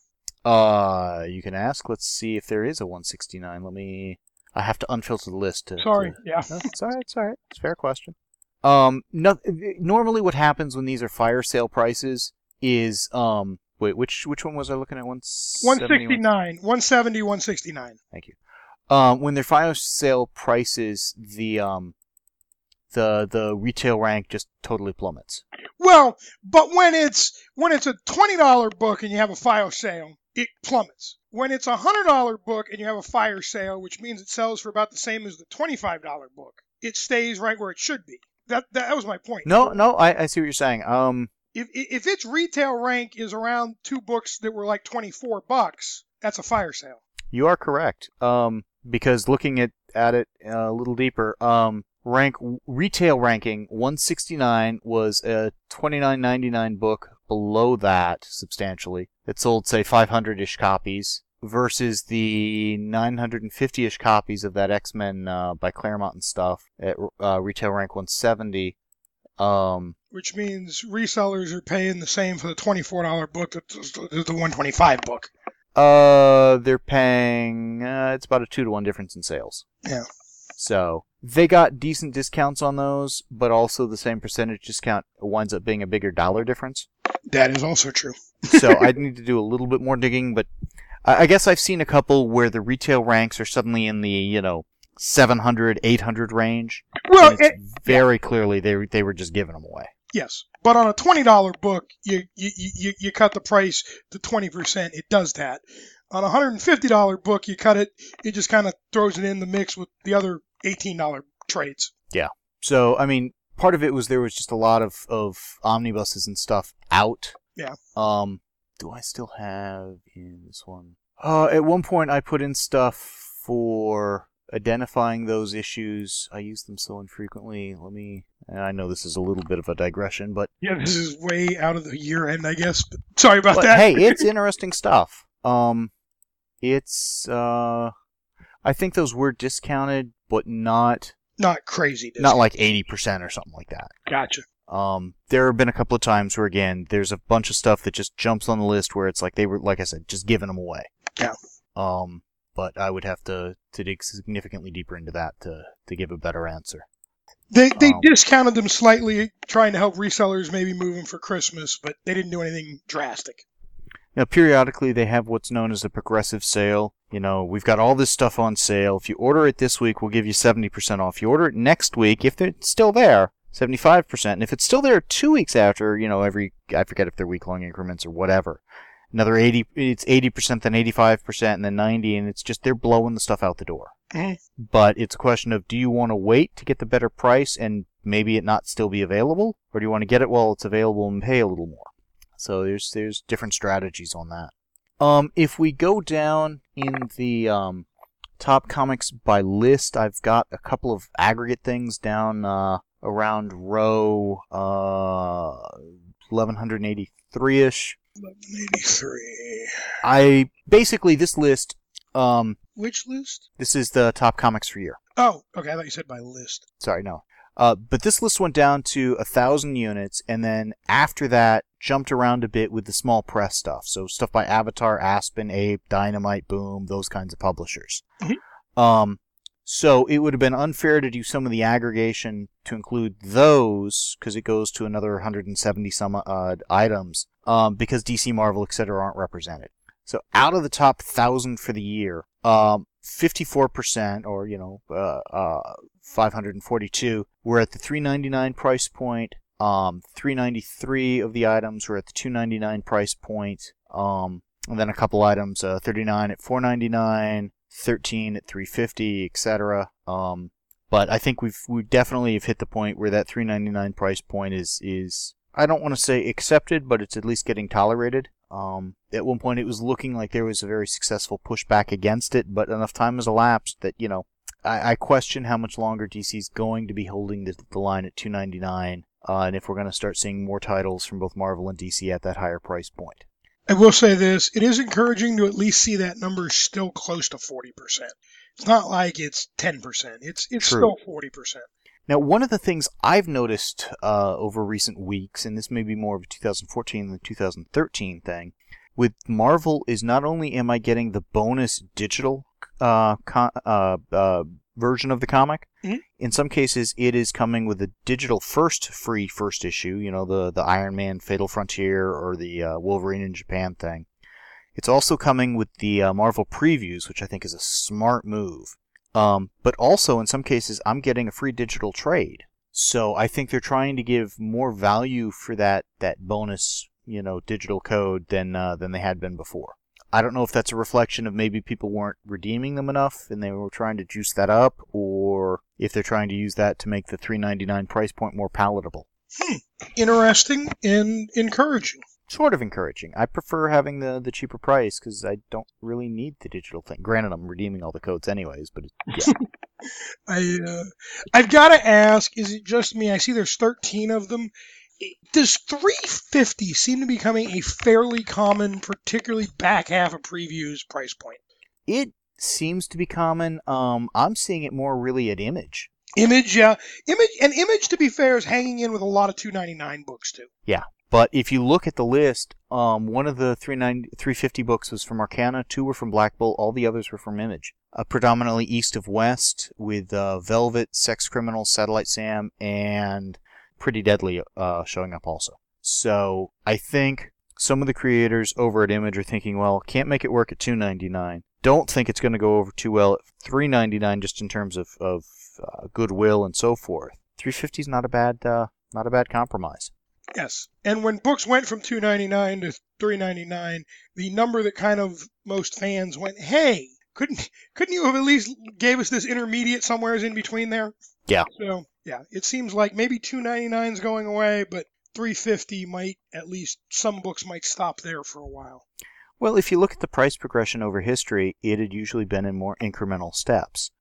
Uh, you can ask. Let's see if there is a one sixty-nine. Let me... I have to unfilter the list. To, Sorry, to, yeah. No, it's all right, it's all right. It's a fair question. Um, no, normally what happens when these are fire sale prices is, um, wait, which which one was I looking at? one sixty-nine. one seventy, one sixty-nine. Thank you. Um, when they're fire sale prices, the, um, the, the retail rank just totally plummets. Well, but when it's, when it's a twenty dollars book and you have a fire sale, it plummets. When it's a one hundred dollars book and you have a fire sale, which means it sells for about the same as the twenty-five dollars book, it stays right where it should be. That that, that was my point. No, no, I, I see what you're saying. Um, if if its retail rank is around two books that were like twenty-four bucks, that's a fire sale. You are correct. Um, because looking at, at it a little deeper, um, rank retail ranking one sixty-nine was a twenty-nine ninety-nine book below that substantially. It sold, say, five hundred-ish copies versus the nine hundred fifty-ish copies of that X-Men uh, by Claremont and stuff at uh, retail rank one seventy. Um, Which means resellers are paying the same for the twenty-four dollars book that the, the one twenty-five book. Uh, they're paying, uh, it's about a two to one difference in sales. Yeah. So, they got decent discounts on those, but also the same percentage discount winds up being a bigger dollar difference. That is also true. So, I'd need to do a little bit more digging, but I guess I've seen a couple where the retail ranks are suddenly in the, you know, seven hundred, eight hundred range. Well, and it's it, very yeah. clearly they they were just giving them away. Yes, but on a twenty dollars book, you you, you you cut the price to twenty percent. It does that. On a one hundred fifty dollars book, you cut it. It just kind of throws it in the mix with the other eighteen dollars trades. Yeah. So, I mean, part of it was there was just a lot of, of omnibuses and stuff out. Yeah. Um, do I still have in this one? Uh, at one point I put in stuff for identifying those issues. I use them so infrequently. Let me. I know this is a little bit of a digression, but yeah, this is way out of the year end, I guess. But sorry about but, that. Hey, it's interesting stuff. Um, it's uh, I think those were discounted, but not not crazy. Discount. Not like eighty percent or something like that. Gotcha. Um, there have been a couple of times where, again, there's a bunch of stuff that just jumps on the list where it's like they were, like I said, just giving them away. Yeah. Um, but I would have to, to dig significantly deeper into that to, to give a better answer. They they um, discounted them slightly, trying to help resellers maybe move them for Christmas, but they didn't do anything drastic. Now, periodically, they have what's known as a progressive sale. You know, we've got all this stuff on sale. If you order it this week, we'll give you seventy percent off. You order it next week, if it's still there, seventy-five percent. And if it's still there two weeks after, you know, every, I forget if they're week-long increments or whatever, another eighty, it's eighty percent, then eighty-five percent, and then ninety, and it's just, they're blowing the stuff out the door. Mm-hmm. But it's a question of, do you want to wait to get the better price and maybe it not still be available? Or do you want to get it while it's available and pay a little more? So there's there's different strategies on that. Um, if we go down in the um, top comics by list, I've got a couple of aggregate things down uh, around row uh, eleven eighty-three-ish. eleven eighty-three. I basically this list. Um, Which list? This is the top comics for year. Oh, okay. I thought you said by list. Sorry, no. Uh, but this list went down to a thousand units, and then after that, jumped around a bit with the small press stuff. So stuff by Avatar, Aspen, Ape, Dynamite, Boom, those kinds of publishers. Mm-hmm. Um, so it would have been unfair to do some of the aggregation to include those, because it goes to another one hundred seventy some uh, items, um, because D C, Marvel, et cetera aren't represented. So out of the top thousand for the year, um, fifty-four percent, or, you know, uh, uh, five hundred forty-two, were at the three ninety-nine price point. Um, three ninety-three of the items were at the two ninety-nine price point. Um, and then a couple items, uh, thirty-nine at four ninety-nine, thirteen at three fifty, et cetera. Um, but I think we've we definitely have hit the point where that three ninety-nine price point is is I don't want to say accepted, but it's at least getting tolerated. Um, at one point, it was looking like there was a very successful pushback against it, but enough time has elapsed that, you know, I, I question how much longer D C's going to be holding the, the line at two ninety-nine, uh, and if we're going to start seeing more titles from both Marvel and D C at that higher price point. I will say this. It is encouraging to at least see that number still close to forty percent. It's not like it's ten percent. It's, it's True. still forty percent. Now, one of the things I've noticed uh, over recent weeks, and this may be more of a two thousand fourteen than two thousand thirteen thing, with Marvel is not only am I getting the bonus digital uh, con- uh, uh, version of the comic, mm-hmm. in some cases it is coming with a digital first free first issue, you know, the, the Iron Man Fatal Frontier or the uh, Wolverine in Japan thing. It's also coming with the uh, Marvel previews, which I think is a smart move. Um, but also, in some cases, I'm getting a free digital trade. So I think they're trying to give more value for that, that bonus, you know, digital code than uh, than they had been before. I don't know if that's a reflection of maybe people weren't redeeming them enough and they were trying to juice that up, or if they're trying to use that to make the three ninety-nine price point more palatable. Hmm. Interesting and encouraging. Sort of encouraging. I prefer having the, the cheaper price because I don't really need the digital thing. Granted, I'm redeeming all the codes anyways, but yeah. I, uh, I've got to ask, is it just me? I see there's thirteen of them. Does three fifty seem to be becoming a fairly common, particularly back half of previews price point? It seems to be common. Um, I'm seeing it more really at Image. Image, yeah. Image, and Image, to be fair, is hanging in with a lot of two ninety-nine books, too. Yeah. But if you look at the list, um, one of the three fifty books was from Arcana, two were from Black Bull, all the others were from Image. Uh, predominantly East of West, with uh, Velvet, Sex Criminal, Satellite Sam, and Pretty Deadly uh, showing up also. So I think some of the creators over at Image are thinking, well, can't make it work at two ninety-nine. Don't think it's going to go over too well at three ninety-nine, just in terms of, of uh, goodwill and so forth. three fifty is not a bad, uh, not a bad compromise. Yes. And when books went from two ninety-nine to three ninety-nine, the number that kind of most fans went, hey, couldn't couldn't you have at least gave us this intermediate somewheres in between there? Yeah. So, yeah, it seems like maybe two ninety-nine is going away, but three fifty might, at least some books might stop there for a while. Well, if you look at the price progression over history, it had usually been in more incremental steps.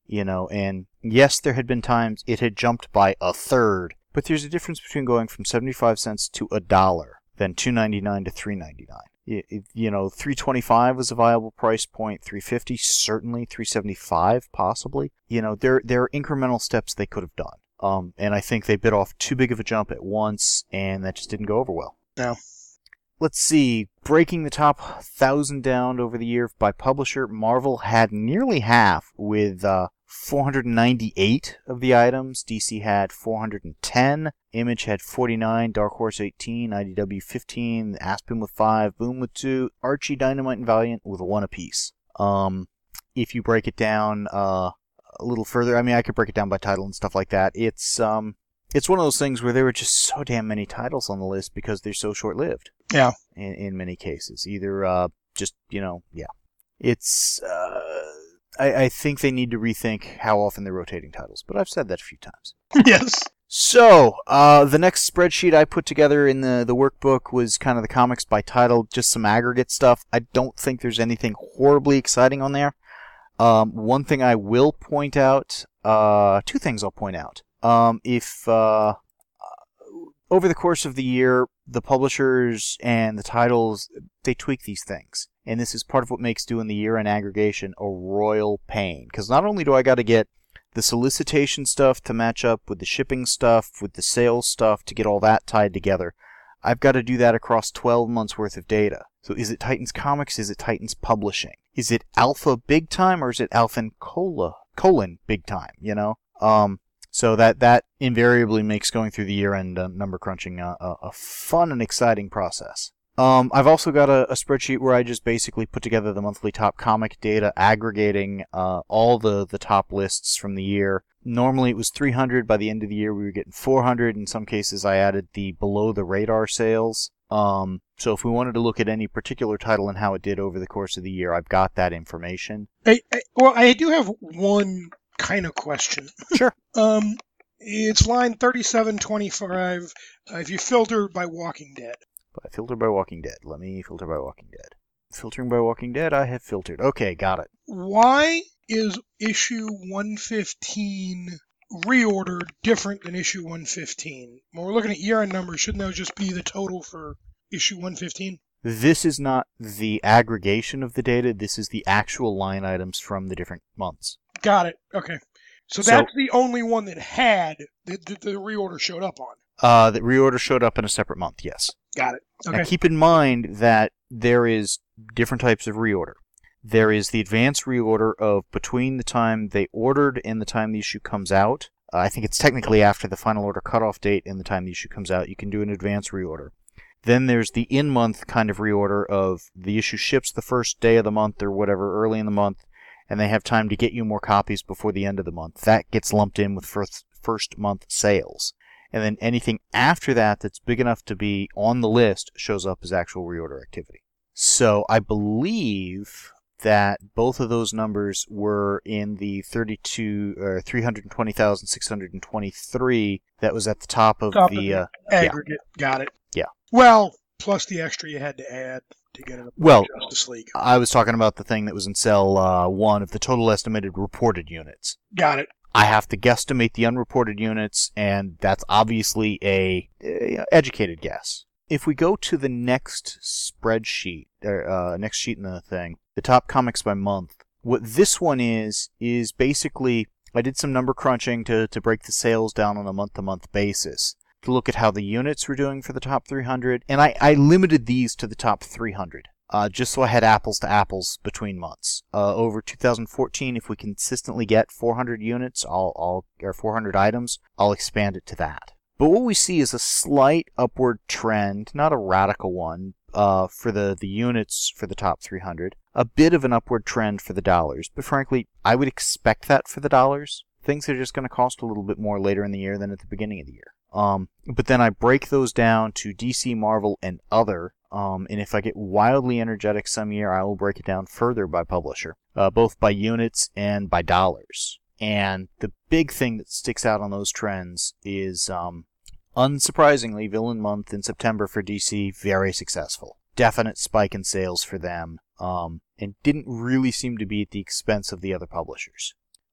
You know, and yes, there had been times it had jumped by a third, but there's a difference between going from seventy-five cents to a dollar than two ninety-nine to three ninety-nine. You, you know, three twenty-five was a viable price point, three fifty certainly, three seventy-five possibly. You know, there there are incremental steps they could have done. Um, and I think they bit off too big of a jump at once, and that just didn't go over well. No. Let's see, breaking the top one thousand down over the year by publisher, Marvel had nearly half with uh, four hundred ninety-eight of the items. D C had four hundred ten. Image had forty-nine. Dark Horse eighteen. I D W fifteen. Aspen with five. Boom with two. Archie, Dynamite, and Valiant with one apiece. Um, if you break it down uh, a little further, I mean, I could break it down by title and stuff like that. It's um, it's one of those things where there were just so damn many titles on the list because they're so short-lived. Yeah. In, in many cases. Either uh, just, you know, yeah. It's, uh, I, I think they need to rethink how often they're rotating titles, but I've said that a few times. Yes. So, uh, the next spreadsheet I put together in the, the workbook was kind of the comics by title, just some aggregate stuff. I don't think there's anything horribly exciting on there. Um, one thing I will point out, uh, two things I'll point out. Um, if, uh, over the course of the year, the publishers and the titles, they tweak these things. And this is part of what makes doing the year-end aggregation a royal pain. Because not only do I got to get the solicitation stuff to match up with the shipping stuff, with the sales stuff, to get all that tied together, I've got to do that across twelve months worth of data. So is it Titans Comics? Is it Titans Publishing? Is it Alpha Big Time, or is it Alpha and Cola, colon Big Time, you know? Um... So that, that invariably makes going through the year-end uh, number crunching a, a, a fun and exciting process. Um, I've also got a, a spreadsheet where I just basically put together the monthly top comic data, aggregating uh, all the, the top lists from the year. Normally it was three hundred. By the end of the year we were getting four hundred. In some cases I added the below-the-radar sales. Um, so if we wanted to look at any particular title and how it did over the course of the year, I've got that information. I, I, well, I do have one kind of question. Sure. Um, it's line thirty-seven twenty-five. Uh, if you filter by Walking Dead. By filter by Walking Dead. Let me filter by Walking Dead. Filtering by Walking Dead, I have filtered. Okay, got it. Why is issue one fifteen reorder different than issue one fifteen? When we're looking at year-end numbers, shouldn't those just be the total for issue one fifteen? This is not the aggregation of the data. This is the actual line items from the different months. Got it. Okay. So that's so, the only one that had the, the, the reorder showed up on. Uh, the reorder showed up in a separate month, yes. Got it. Okay. Now keep in mind that there is different types of reorder. There is the advance reorder of between the time they ordered and the time the issue comes out. Uh, I think it's technically after the final order cutoff date and the time the issue comes out. You can do an advance reorder. Then there's the in-month kind of reorder of the issue ships the first day of the month or whatever, early in the month, and they have time to get you more copies before the end of the month. That gets lumped in with first, first month sales. And then anything after that that's big enough to be on the list shows up as actual reorder activity. So I believe that both of those numbers were in the thirty-two or three hundred twenty thousand six hundred twenty-three that was at the top of top the, of the uh, aggregate. Yeah. Got it. Yeah. Well, plus the extra you had to add to get it up well, Justice League. I was talking about the thing that was in cell uh, one of the total estimated reported units. Got it. I have to guesstimate the unreported units, and that's obviously a uh, educated guess. If we go to the next spreadsheet, or uh, next sheet in the thing, the top comics by month, what this one is, is basically, I did some number crunching to, to break the sales down on a month-to-month basis, to look at how the units were doing for the top three hundred, and I, I limited these to the top three hundred. Uh, just so I had apples to apples between months. Uh, over two thousand fourteen, if we consistently get four hundred units, I'll, I'll, or four hundred items, I'll expand it to that. But what we see is a slight upward trend, not a radical one, uh, for the, the units for the top three hundred. A bit of an upward trend for the dollars, but frankly, I would expect that for the dollars. Things are just going to cost a little bit more later in the year than at the beginning of the year. Um, but then I break those down to D C, Marvel, and other. Um, and if I get wildly energetic some year, I will break it down further by publisher, uh, both by units and by dollars. And the big thing that sticks out on those trends is, um, unsurprisingly, Villain Month in September for D C, very successful. Definite spike in sales for them, um, and didn't really seem to be at the expense of the other publishers.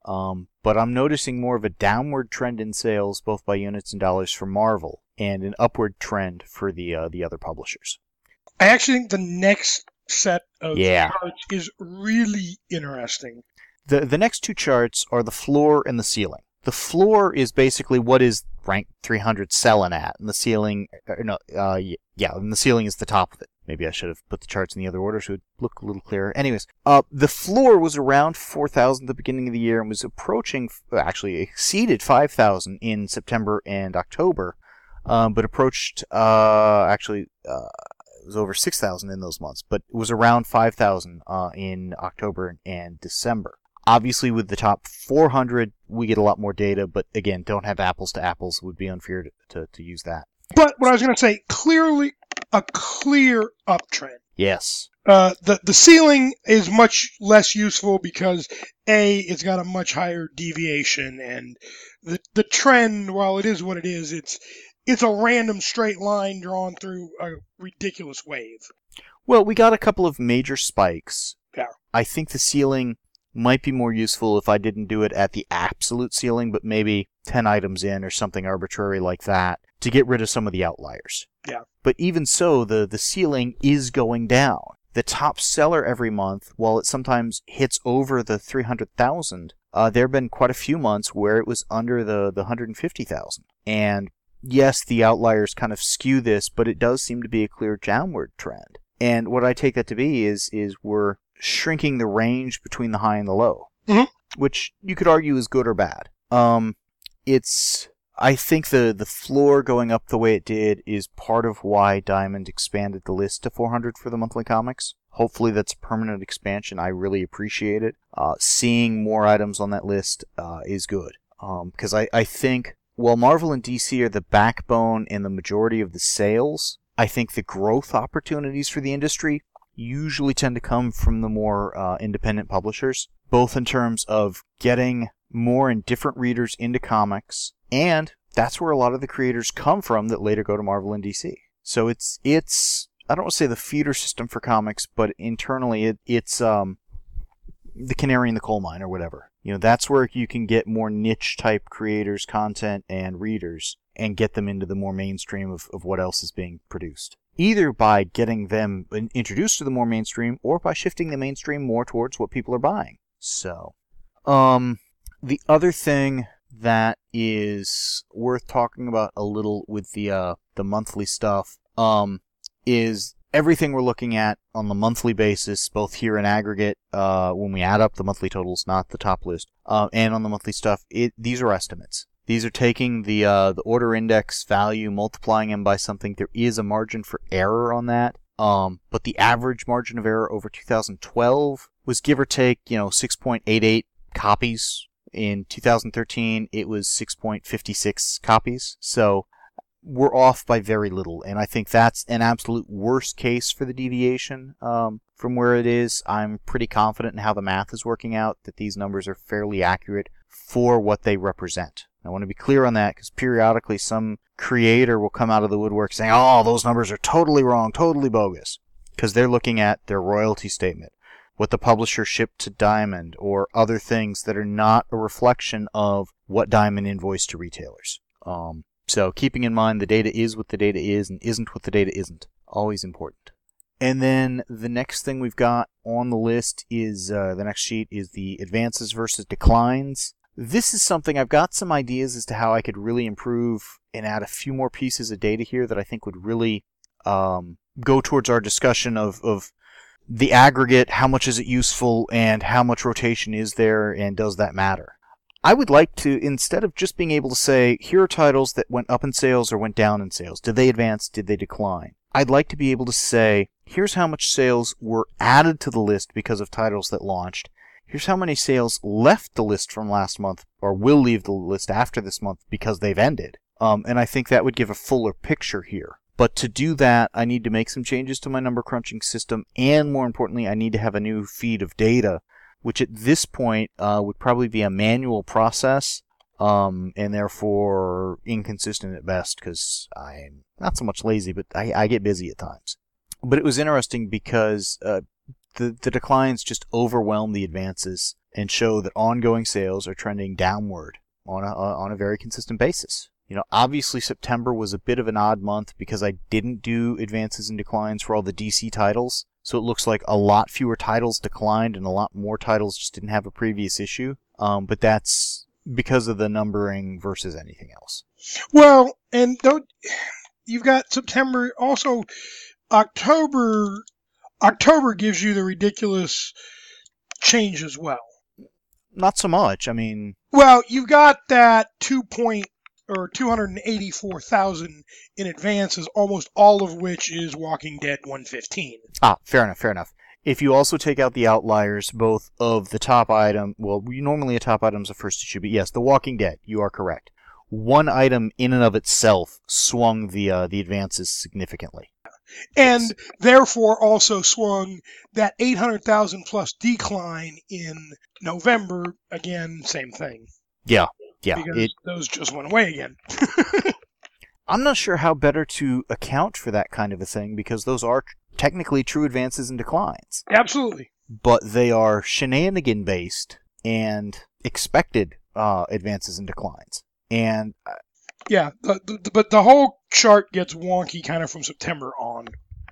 Um, but I'm noticing more of a downward trend in sales, both by units and dollars, for Marvel, and an upward trend for the uh, the other publishers. I actually think the next set of Yeah. charts is really interesting. The the next two charts are the floor and the ceiling. The floor is basically what is rank three hundred selling at, and the ceiling, uh, no, uh, yeah, and the ceiling is the top of it. Maybe I should have put the charts in the other order so it would look a little clearer. Anyways, uh, the floor was around four thousand at the beginning of the year and was approaching, actually exceeded five thousand in September and October, um, but approached, uh, actually, uh, it was over six thousand in those months, but it was around five thousand uh, in October and December. Obviously, with the top four hundred, we get a lot more data, but again, don't have apples to apples. It would be unfair to, to, to use that. But what I was going to say, clearly a clear uptrend. Yes. Uh, the the ceiling is much less useful because A, it's got a much higher deviation, and the the trend, while it is what it is, it's it's a random straight line drawn through a ridiculous wave. Well, we got a couple of major spikes. Yeah. I think the ceiling might be more useful if I didn't do it at the absolute ceiling, but maybe ten items in or something arbitrary like that to get rid of some of the outliers. Yeah. But even so, the, the ceiling is going down. The top seller every month, while it sometimes hits over the three hundred thousand, uh, there have been quite a few months where it was under the, the one hundred fifty thousand. And yes, the outliers kind of skew this, but it does seem to be a clear downward trend. And what I take that to be is is we're shrinking the range between the high and the low, mm-hmm. which you could argue is good or bad. Um, it's I think the the floor going up the way it did is part of why Diamond expanded the list to four hundred for the monthly comics. Hopefully that's a permanent expansion. I really appreciate it. Uh, seeing more items on that list uh, is good. Because um, I, I think while Marvel and D C are the backbone and the majority of the sales, I think the growth opportunities for the industry usually tend to come from the more uh, independent publishers, both in terms of getting more and different readers into comics, and that's where a lot of the creators come from that later go to Marvel and D C. So it's, it's I don't want to say the feeder system for comics, but internally it, it's um, the canary in the coal mine or whatever. You know, that's where you can get more niche-type creators, content, and readers, and get them into the more mainstream of, of what else is being produced. Either by getting them introduced to the more mainstream, or by shifting the mainstream more towards what people are buying. So, um, the other thing that is worth talking about a little with the uh, the monthly stuff, um, is everything we're looking at on the monthly basis, both here in aggregate, uh, when we add up the monthly totals, not the top list, uh, and on the monthly stuff. It these are estimates. These are taking the uh, the order index value, multiplying them by something. There is a margin for error on that, um, but the average margin of error over two thousand twelve was give or take, you know, six point eight eight copies. In two thousand thirteen, it was six point five six copies. So we're off by very little, and I think that's an absolute worst case for the deviation um, from where it is. I'm pretty confident in how the math is working out, that these numbers are fairly accurate for what they represent. I want to be clear on that, because periodically some creator will come out of the woodwork saying, oh, those numbers are totally wrong, totally bogus, because they're looking at their royalty statement, what the publisher shipped to Diamond, or other things that are not a reflection of what Diamond invoiced to retailers. Um, so keeping in mind the data is what the data is and isn't what the data isn't. Always important. And then the next thing we've got on the list is, uh, the next sheet is the advances versus declines. This is something, I've got some ideas as to how I could really improve and add a few more pieces of data here that I think would really um, go towards our discussion of, of the aggregate, how much is it useful, and how much rotation is there, and does that matter? I would like to, instead of just being able to say, here are titles that went up in sales or went down in sales. Did they advance? Did they decline? I'd like to be able to say, here's how much sales were added to the list because of titles that launched. Here's how many sales left the list from last month, or will leave the list after this month because they've ended. Um, and I think that would give a fuller picture here. But to do that, I need to make some changes to my number crunching system, and more importantly, I need to have a new feed of data, which at this point uh, would probably be a manual process, um, and therefore inconsistent at best, because I'm not so much lazy, but I, I get busy at times. But it was interesting because uh, the, the declines just overwhelmed the advances. and show that ongoing sales are trending downward on a, on a very consistent basis. You know, obviously September was a bit of an odd month because I didn't do advances and declines for all the D C titles. So it looks like a lot fewer titles declined and a lot more titles just didn't have a previous issue. Um, but that's because of the numbering versus anything else. Well, and don't, you've got September, also October. October gives you the ridiculous change as well. Not so much. I mean, well, you've got that two point or two hundred eighty-four thousand in advances, almost all of which is Walking Dead one fifteen. Ah, fair enough, fair enough. If you also take out the outliers, both of the top item, well, normally a top item is a first issue, but yes, The Walking Dead, you are correct. One item in and of itself swung the uh, the advances significantly. And yes. Therefore also swung that eight hundred thousand plus decline in November. Again, same thing. Yeah, yeah. Because it, those just went away again. I'm not sure how better to account for that kind of a thing, because those are technically true advances and declines. Absolutely. But they are shenanigan-based and expected uh, advances and declines. And uh, yeah, the, the, but the whole chart gets wonky kind of from September on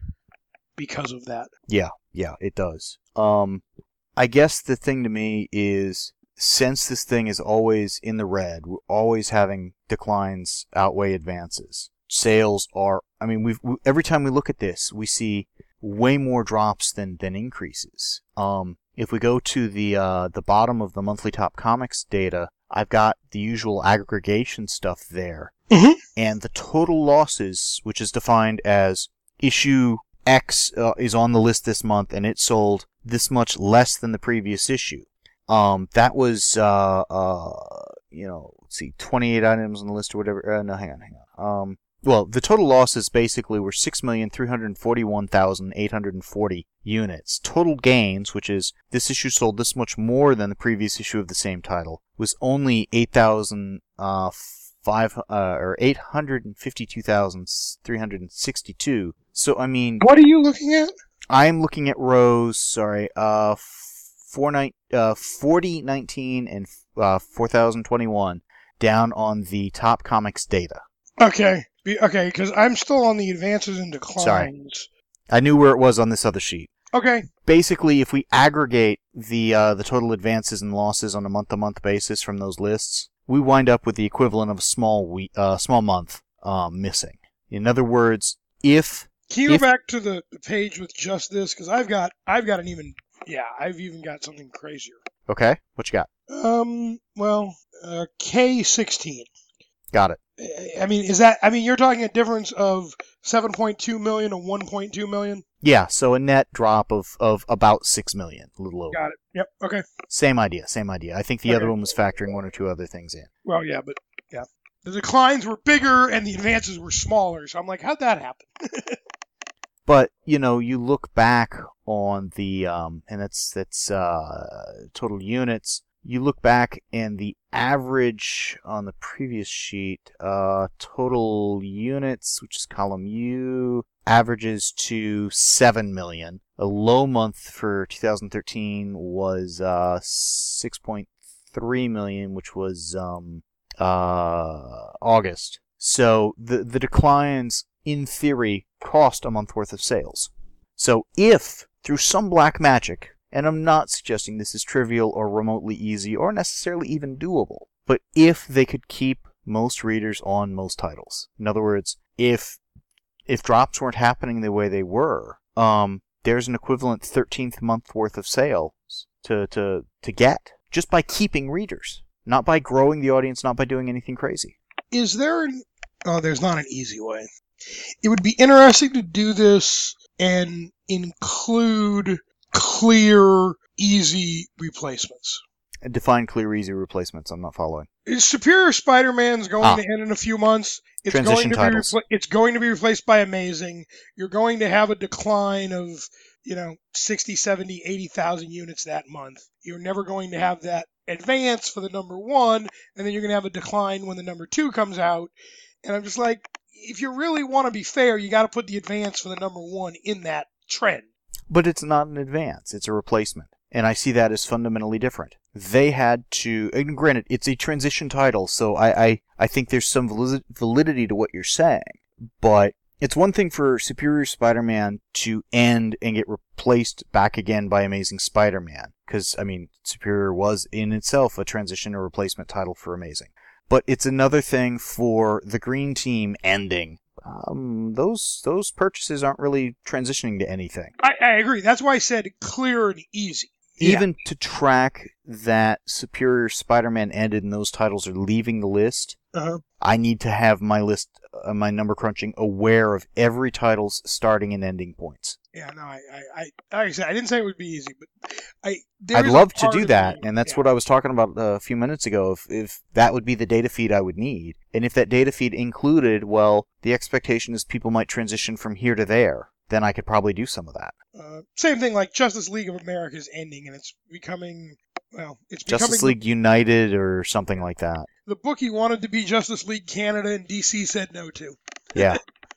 because of that. Yeah, yeah, it does. Um, I guess the thing to me is, since this thing is always in the red, we're always having declines outweigh advances. Sales are, I mean, we've, we, every time we look at this, we see way more drops than, than increases. Um, if we go to the uh, the bottom of the monthly top comics data, I've got the usual aggregation stuff there. Mm-hmm. And the total losses, which is defined as issue X uh, is on the list this month and it sold this much less than the previous issue. Um, that was, uh, uh, you know, let's see, twenty-eight items on the list or whatever. Uh, no, hang on, hang on. Um, well, the total losses basically were six million three hundred forty-one thousand eight hundred forty units. Total gains, which is this issue sold this much more than the previous issue of the same title, was only eight thousand uh, five uh, or eight hundred fifty-two thousand three hundred sixty-two. So I mean, what are you looking at? I'm looking at rows. Sorry, uh, four nine, uh, forty nineteen and uh, four thousand twenty-one down on the top comics data. Okay, Be, okay, because I'm still on the advances and declines. Sorry, I knew where it was on this other sheet. Okay. Basically, if we aggregate the uh, the total advances and losses on a month-to-month basis from those lists, we wind up with the equivalent of a small week, uh, small month um, missing. In other words, if can you if, go back to the page with just this? Because I've got I've got an even yeah I've even got something crazier. Okay, what you got? Um. Well, uh, K sixteen. Got it. I mean, is that? I mean, you're talking a difference of seven point two million to one point two million. Yeah, so a net drop of, of about six million, a little over. Got it. Yep. Okay. Same idea. Same idea. I think the okay. other one was factoring one or two other things in. Well, yeah, but yeah, the declines were bigger and the advances were smaller. So I'm like, how'd that happen? But you know, you look back on the um, and that's that's uh, total units. You look back and the average on the previous sheet, uh, total units, which is column U, averages to seven million. A low month for two thousand thirteen was uh, six point three million, which was um, uh, August. So the the declines, in theory, cost a month worth of sales. So if, through some black magic, and I'm not suggesting this is trivial or remotely easy or necessarily even doable, but if they could keep most readers on most titles. In other words, if if drops weren't happening the way they were, um, there's an equivalent thirteenth month worth of sales to, to, to get just by keeping readers, not by growing the audience, not by doing anything crazy. Is there an... Oh, there's not an easy way. It would be interesting to do this and include clear, easy replacements. Define clear, easy replacements. I'm not following. Superior Spider-Man's going ah. to end in a few months. It's Transition going to titles. be repl- it's going to be replaced by Amazing. You're going to have a decline of, you know, sixty, seventy, eighty thousand units that month. You're never going to have that advance for the number one, and then you're going to have a decline when the number two comes out. And I'm just like, if you really want to be fair, you got to put the advance for the number one in that trend. But it's not an advance. It's a replacement. And I see that as fundamentally different. They had to, and granted, it's a transition title, so I, I, I think there's some validity to what you're saying. But it's one thing for Superior Spider-Man to end and get replaced back again by Amazing Spider-Man. Because, I mean, Superior was in itself a transition or replacement title for Amazing. But it's another thing for the Green Team ending. Um, those those purchases aren't really transitioning to anything. I, I agree. That's why I said clear and easy. Even yeah. to track that Superior Spider-Man ended and those titles are leaving the list, uh-huh. I need to have my list, uh, my number crunching, aware of every title's starting and ending points. Yeah, no, I, I, I, like I said, I didn't say it would be easy, but I. I'd love to do that, me, and that's yeah. what I was talking about a few minutes ago. If if that would be the data feed I would need, and if that data feed included, well, the expectation is people might transition from here to there, then I could probably do some of that. Uh, same thing, like Justice League of America is ending, and it's becoming, well, it's becoming Justice League United or something like that. The book he wanted to be Justice League Canada, and D C said no to. Yeah.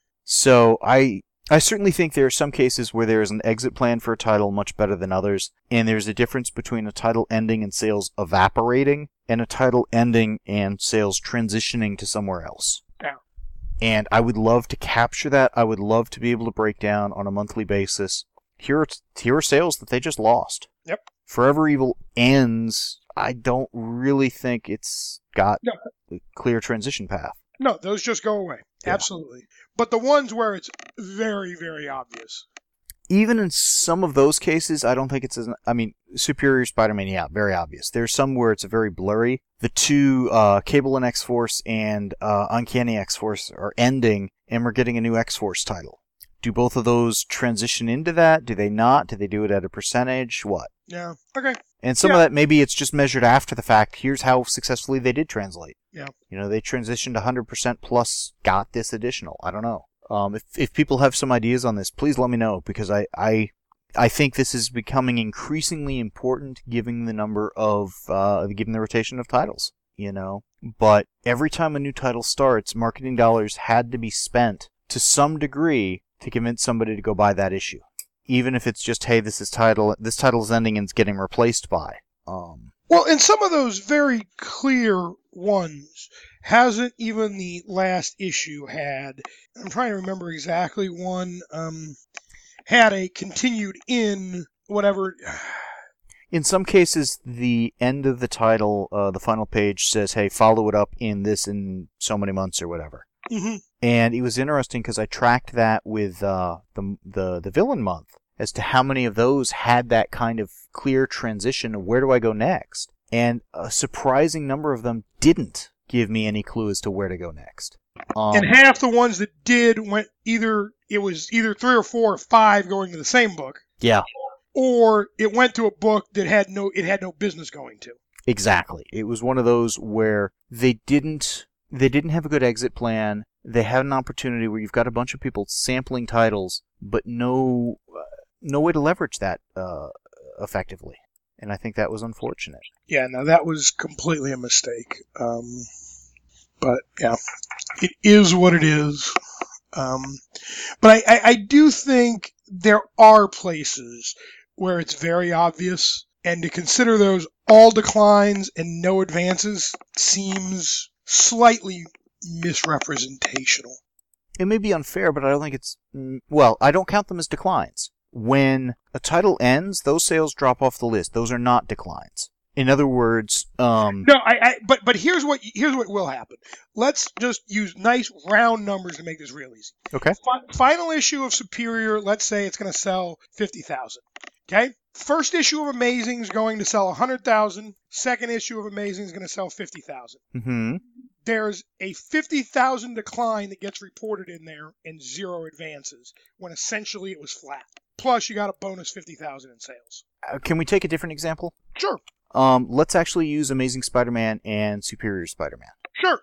So I I certainly think there are some cases where there is an exit plan for a title much better than others, and there's a difference between a title ending and sales evaporating, and a title ending and sales transitioning to somewhere else. Yeah. And I would love to capture that. I would love to be able to break down on a monthly basis. Here are, here are sales that they just lost. Yep. Forever Evil ends. I don't really think it's got no. a clear transition path. No, those just go away. Yeah. Absolutely. But the ones where it's very, very obvious. Even in some of those cases, I don't think it's as... I mean, Superior Spider-Man, yeah, very obvious. There's some where it's very blurry. The two, uh, Cable and X-Force and uh, Uncanny X-Force are ending, and we're getting a new X-Force title. Do both of those transition into that? Do they not? Do they do it at a percentage? What? Yeah, okay. And some yeah. of that, maybe it's just measured after the fact. Here's how successfully they did translate. Yeah. You know, they transitioned one hundred percent plus got this additional. I don't know. Um, if if people have some ideas on this, please let me know, because I, I, I think this is becoming increasingly important given the number of, uh, given the rotation of titles, you know. But every time a new title starts, marketing dollars had to be spent to some degree to convince somebody to go buy that issue. Even if it's just, hey, this is title, this title is ending and it's getting replaced by. Um, well, and some of those very clear ones, hasn't even the last issue had, I'm trying to remember exactly one, um, had a continued in whatever. In some cases, the end of the title, uh, the final page says, hey, follow it up in this in so many months or whatever. Mm-hmm. And it was interesting because I tracked that with uh, the, the the villain month as to how many of those had that kind of clear transition of where do I go next. And a surprising number of them didn't give me any clue as to where to go next. Um, and half the ones that did went either, it was either three or four or five going to the same book. Yeah. Or it went to a book that had no, it had no business going to. Exactly. It was one of those where they didn't, they didn't have a good exit plan. They had an opportunity where you've got a bunch of people sampling titles, but no, uh, no way to leverage that uh, effectively. And I think that was unfortunate. Yeah, no, that was completely a mistake. Um, but, yeah, it is what it is. Um, but I, I, I do think there are places where it's very obvious, and to consider those all declines and no advances seems slightly misrepresentational. It may be unfair, but I don't think it's... Well, I don't count them as declines. When a title ends, those sales drop off the list. Those are not declines. In other words, um... No, I, I but but here's what here's what will happen. Let's just use nice round numbers to make this real easy. Okay. F- final issue of Superior, let's say it's going to sell fifty thousand. Okay? First issue of Amazing is going to sell one hundred thousand. Second issue of Amazing is going to sell fifty thousand. Mm-hmm. There's a fifty thousand decline that gets reported in there and zero advances when essentially it was flat. Plus, you got a bonus fifty thousand in sales. Uh, can we take a different example? Sure. Um, let's actually use Amazing Spider-Man and Superior Spider-Man. Sure.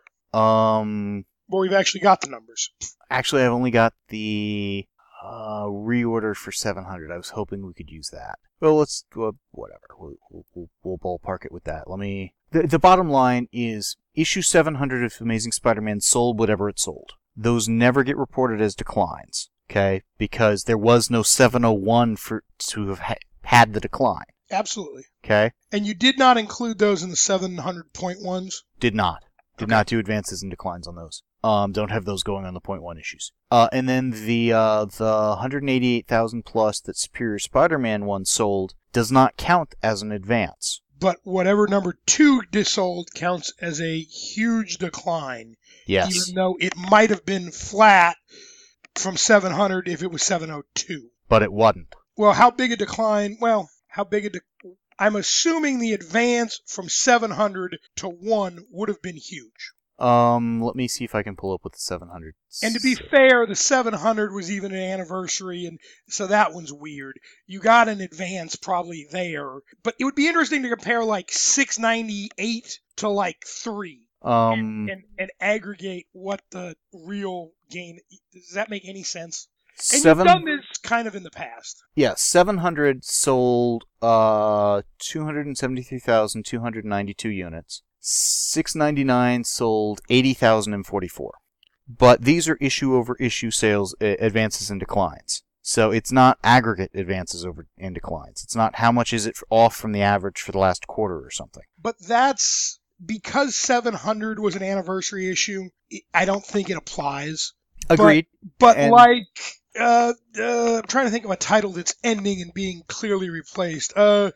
Um, well, we've actually got the numbers. Actually, I've only got the uh, reorder for seven hundred. I was hoping we could use that. Well, let's well, whatever. We'll, we'll, we'll ballpark it with that. Let me. The, the bottom line is issue seven hundred of Amazing Spider-Man sold whatever it sold. Those never get reported as declines. Okay, because there was no seven oh one for to have ha- had the decline. Absolutely. Okay? And you did not include those in the seven hundred point ones? Did not. Did Okay. not do advances and declines on those. Um, don't have those going on the point one issues. Uh, and then the uh, the one hundred eighty-eight thousand plus that Superior Spider-Man one sold does not count as an advance. But whatever number two dissold counts as a huge decline. Yes. Even though it might have been flat from seven hundred if it was seven oh two. But it wasn't. Well, how big a decline? Well, how big a de- I'm assuming the advance from seven hundred to one would have been huge. Um, let me see if I can pull up with the seven hundred. And to be fair, the seven hundred was even an anniversary, and so that one's weird. You got an advance probably there, but it would be interesting to compare like six ninety-eight to like three. Um, and, and, and aggregate what the real gain. Does that make any sense? And seven, you've done this kind of in the past. Yeah, seven hundred sold uh two hundred seventy-three thousand two hundred ninety-two units. six ninety-nine sold eighty thousand forty-four. But these are issue over issue sales, uh, advances and declines. So it's not aggregate advances over and declines. It's not how much is it off from the average for the last quarter or something. But that's because seven hundred was an anniversary issue. I don't think it applies. Agreed. But, but And- like, uh, uh, I'm trying to think of a title that's ending and being clearly replaced. Uh,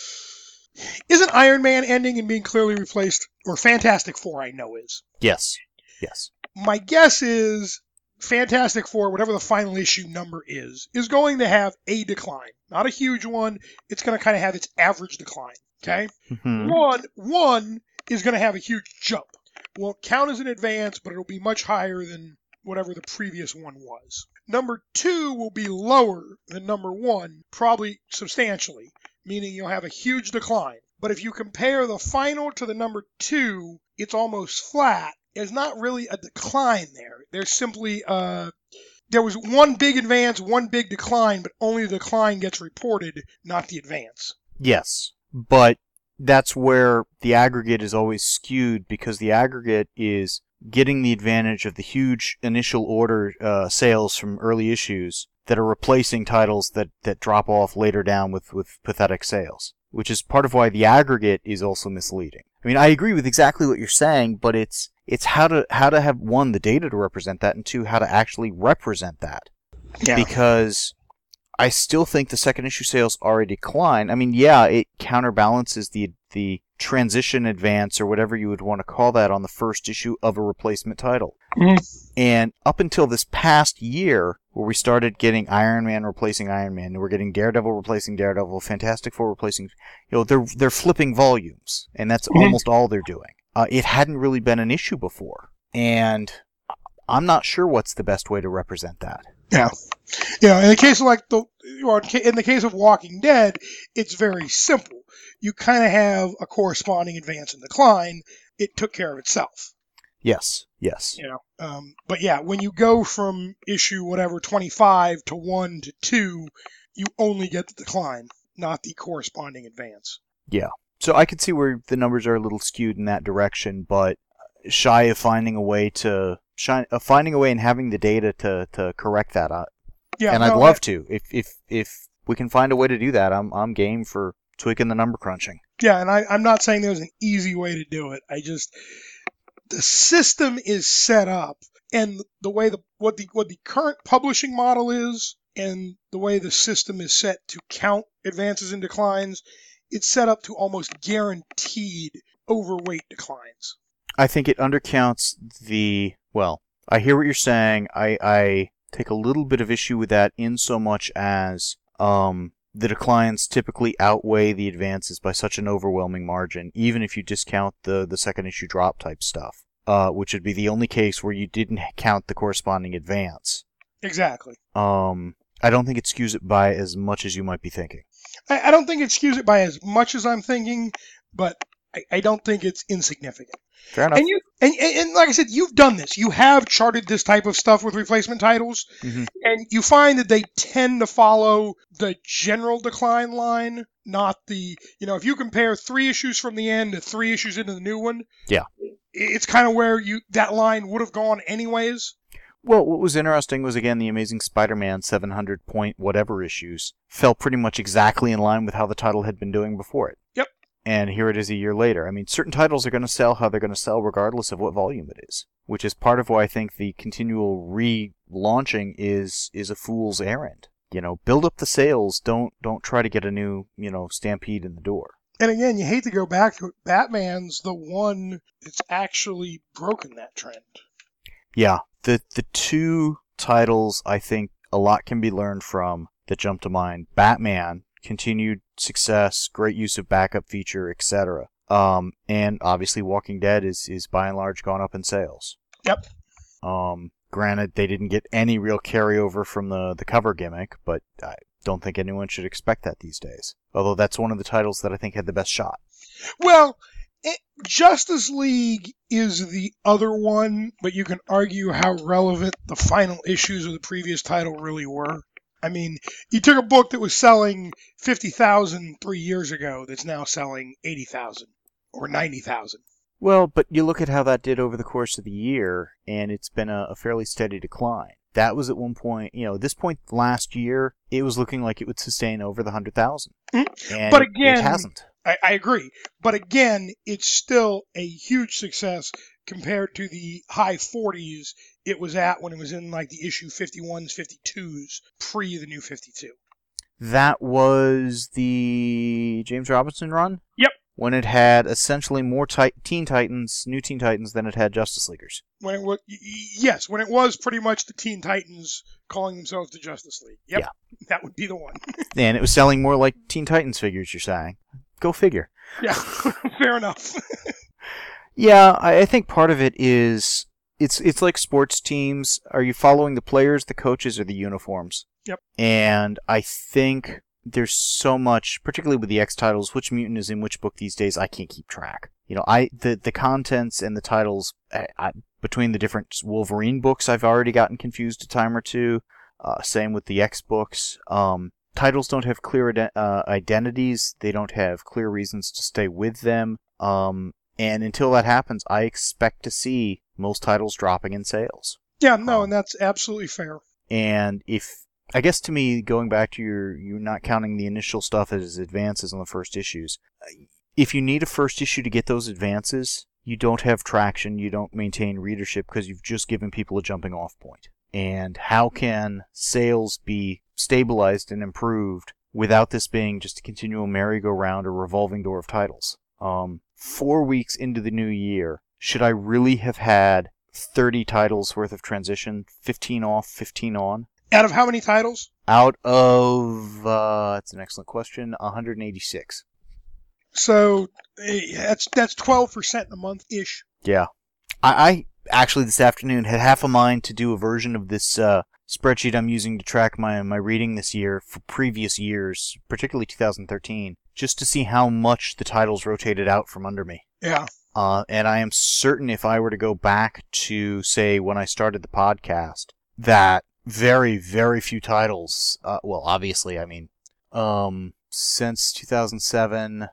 isn't Iron Man ending and being clearly replaced? Or Fantastic Four, I know is. Yes. Yes. My guess is Fantastic Four, whatever the final issue number is, is going to have a decline. Not a huge one. It's going to kind of have its average decline. Okay? Mhm. One, one is going to have a huge jump. Won't count as an advance, but it'll be much higher than whatever the previous one was. Number two will be lower than number one, probably substantially, meaning you'll have a huge decline. But if you compare the final to the number two, it's almost flat. There's not really a decline there. There's simply uh, there was one big advance, one big decline, but only the decline gets reported, not the advance. Yes. But that's where the aggregate is always skewed, because the aggregate is getting the advantage of the huge initial order uh, sales from early issues that are replacing titles that, that drop off later down with, with pathetic sales, which is part of why the aggregate is also misleading. I mean, I agree with exactly what you're saying, but it's it's how to how to have, one, the data to represent that, and two, how to actually represent that. Yeah. Because I still think the second issue sales are a decline. I mean, yeah, it counterbalances the the transition advance, or whatever you would want to call that, on the first issue of a replacement title. Mhm. And up until this past year, where we started getting Iron Man replacing Iron Man, and we're getting Daredevil replacing Daredevil, Fantastic Four replacing, you know, they're they're flipping volumes, and that's Mhm. almost all they're doing. Uh, it hadn't really been an issue before, and I'm not sure what's the best way to represent that. Yeah. You know, in the case of like the, or in the case of Walking Dead, it's very simple. You kind of have a corresponding advance and decline. It took care of itself. Yes, yes. You know, um, but yeah, when you go from issue whatever twenty-five to one to two, you only get the decline, not the corresponding advance. Yeah. So I could see where the numbers are a little skewed in that direction, but shy of finding a way to shy, uh, finding a way and having the data to, to correct that. Uh, Yeah, and no, I'd love I- to. If if if we can find a way to do that, I'm I'm game for tweaking the number crunching. Yeah, and I, I'm not saying there's an easy way to do it. I just the system is set up, and the way the what the what the current publishing model is, and the way the system is set to count advances and declines, it's set up to almost guaranteed overweight declines. I think it undercounts the, well, I hear what you're saying. I, I take a little bit of issue with that, in so much as um, the declines typically outweigh the advances by such an overwhelming margin, even if you discount the, the second issue drop type stuff, uh, which would be the only case where you didn't count the corresponding advance. Exactly. Um, I don't think it skews it by as much as you might be thinking. I, I don't think it skews it by as much as I'm thinking, but I, I don't think it's insignificant. Fair enough. And you and, and, and like I said, you've done this. You have charted this type of stuff with replacement titles, Mhm. and you find that they tend to follow the general decline line, not the, you know, if you compare three issues from the end to three issues into the new one, Yeah. it's kind of where you that line would have gone anyways. Well, what was interesting was, again, the Amazing Spider-Man seven hundred point whatever issues fell pretty much exactly in line with how the title had been doing before it. Yep. And here it is a year later. I mean, certain titles are going to sell how they're going to sell regardless of what volume it is, which is part of why I think the continual relaunching is is a fool's errand. You know, build up the sales. Don't don't try to get a new, you know, stampede in the door. And again, you hate to go back to it. Batman's the one that's actually broken that trend. Yeah, the the two titles I think a lot can be learned from that jump to mind. Batman, continued success, great use of backup feature, et cetera. Um, and obviously Walking Dead is, is by and large gone up in sales. Yep. Um, granted, they didn't get any real carryover from the, the cover gimmick, but I don't think anyone should expect that these days. Although that's one of the titles that I think had the best shot. Well, it, Justice League is the other one, but you can argue how relevant the final issues of the previous title really were. I mean, you took a book that was selling fifty thousand three years ago that's now selling eighty thousand or ninety thousand. Well, but you look at how that did over the course of the year, and it's been a, a fairly steady decline. That was at one point, you know, at this point last year, it was looking like it would sustain over the one hundred thousand. Mm-hmm. But again, it hasn't. I, I agree. But again, it's still a huge success compared to the high forties it was at when it was in like the issue fifty-ones, fifty-twos, pre the new fifty-two. That was the James Robinson run? Yep. When it had essentially more tit- Teen Titans, New Teen Titans, than it had Justice Leaguers. When it was, yes, when it was pretty much the Teen Titans calling themselves the Justice League. Yep, yeah. That would be the one. And it was selling more like Teen Titans figures, you're saying. Go figure. Yeah, fair enough. Yeah, I, I think part of it is, it's it's like sports teams. Are you following the players, the coaches, or the uniforms? Yep. And I think there's so much, particularly with the X titles, which mutant is in which book these days, I can't keep track. You know, I the, the contents and the titles, I, I, between the different Wolverine books, I've already gotten confused a time or two. Uh, same with the X books. Um, titles don't have clear ident- uh, identities. They don't have clear reasons to stay with them. Um, and until that happens, I expect to see most titles dropping in sales. Yeah, no, um, and that's absolutely fair. And if, I guess to me, going back to your, you're not counting the initial stuff as advances on the first issues. If you need a first issue to get those advances, you don't have traction, you don't maintain readership because you've just given people a jumping off point. And how can sales be stabilized and improved without this being just a continual merry-go-round or revolving door of titles? Um, four weeks into the new year, should I really have had thirty titles worth of transition, fifteen off, fifteen on? Out of how many titles? Out of, uh, that's an excellent question, one hundred eighty-six. So that's that's twelve percent a month-ish. Yeah. I, I actually this afternoon had half a mind to do a version of this uh, spreadsheet I'm using to track my, my reading this year for previous years, particularly two thousand thirteen, just to see how much the titles rotated out from under me. Yeah. Uh, and I am certain if I were to go back to, say, when I started the podcast, that very, very few titles, uh, well, obviously, I mean, um, since two thousand seven,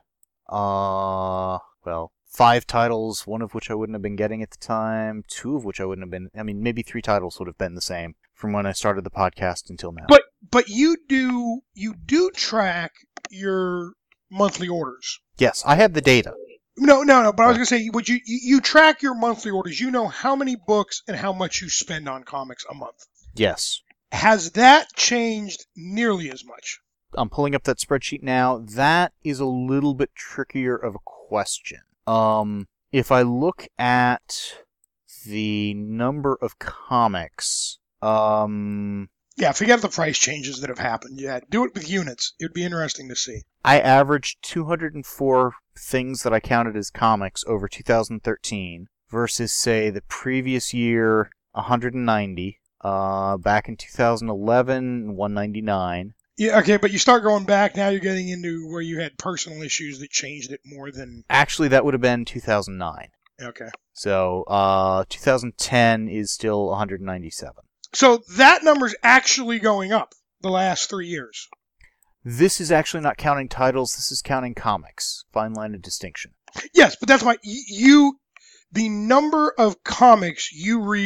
uh, well, five titles, one of which I wouldn't have been getting at the time, two of which I wouldn't have been, I mean, maybe three titles would have been the same from when I started the podcast until now. But, but you do, you do track your monthly orders. Yes, I have the data. No, no, no. But I was going to say, would you, you you track your monthly orders? You know how many books and how much you spend on comics a month. Yes. Has that changed nearly as much? I'm pulling up that spreadsheet now. That is a little bit trickier of a question. Um, if I look at the number of comics, um, yeah, forget the price changes that have happened. Yeah, do it with units. It would be interesting to see. I averaged two hundred four things that I counted as comics over two thousand thirteen versus, say, the previous year, one hundred ninety. Uh, back in two thousand eleven, one ninety-nine. Yeah, okay, but you start going back, now you're getting into where you had personal issues that changed it more than... Actually, that would have been two thousand nine. Okay. So, uh, two thousand ten is still one hundred ninety-seven. So that number's actually going up the last three years. This is actually not counting titles, this is counting comics. Fine line of distinction. Yes, but that's why you... The number of comics you read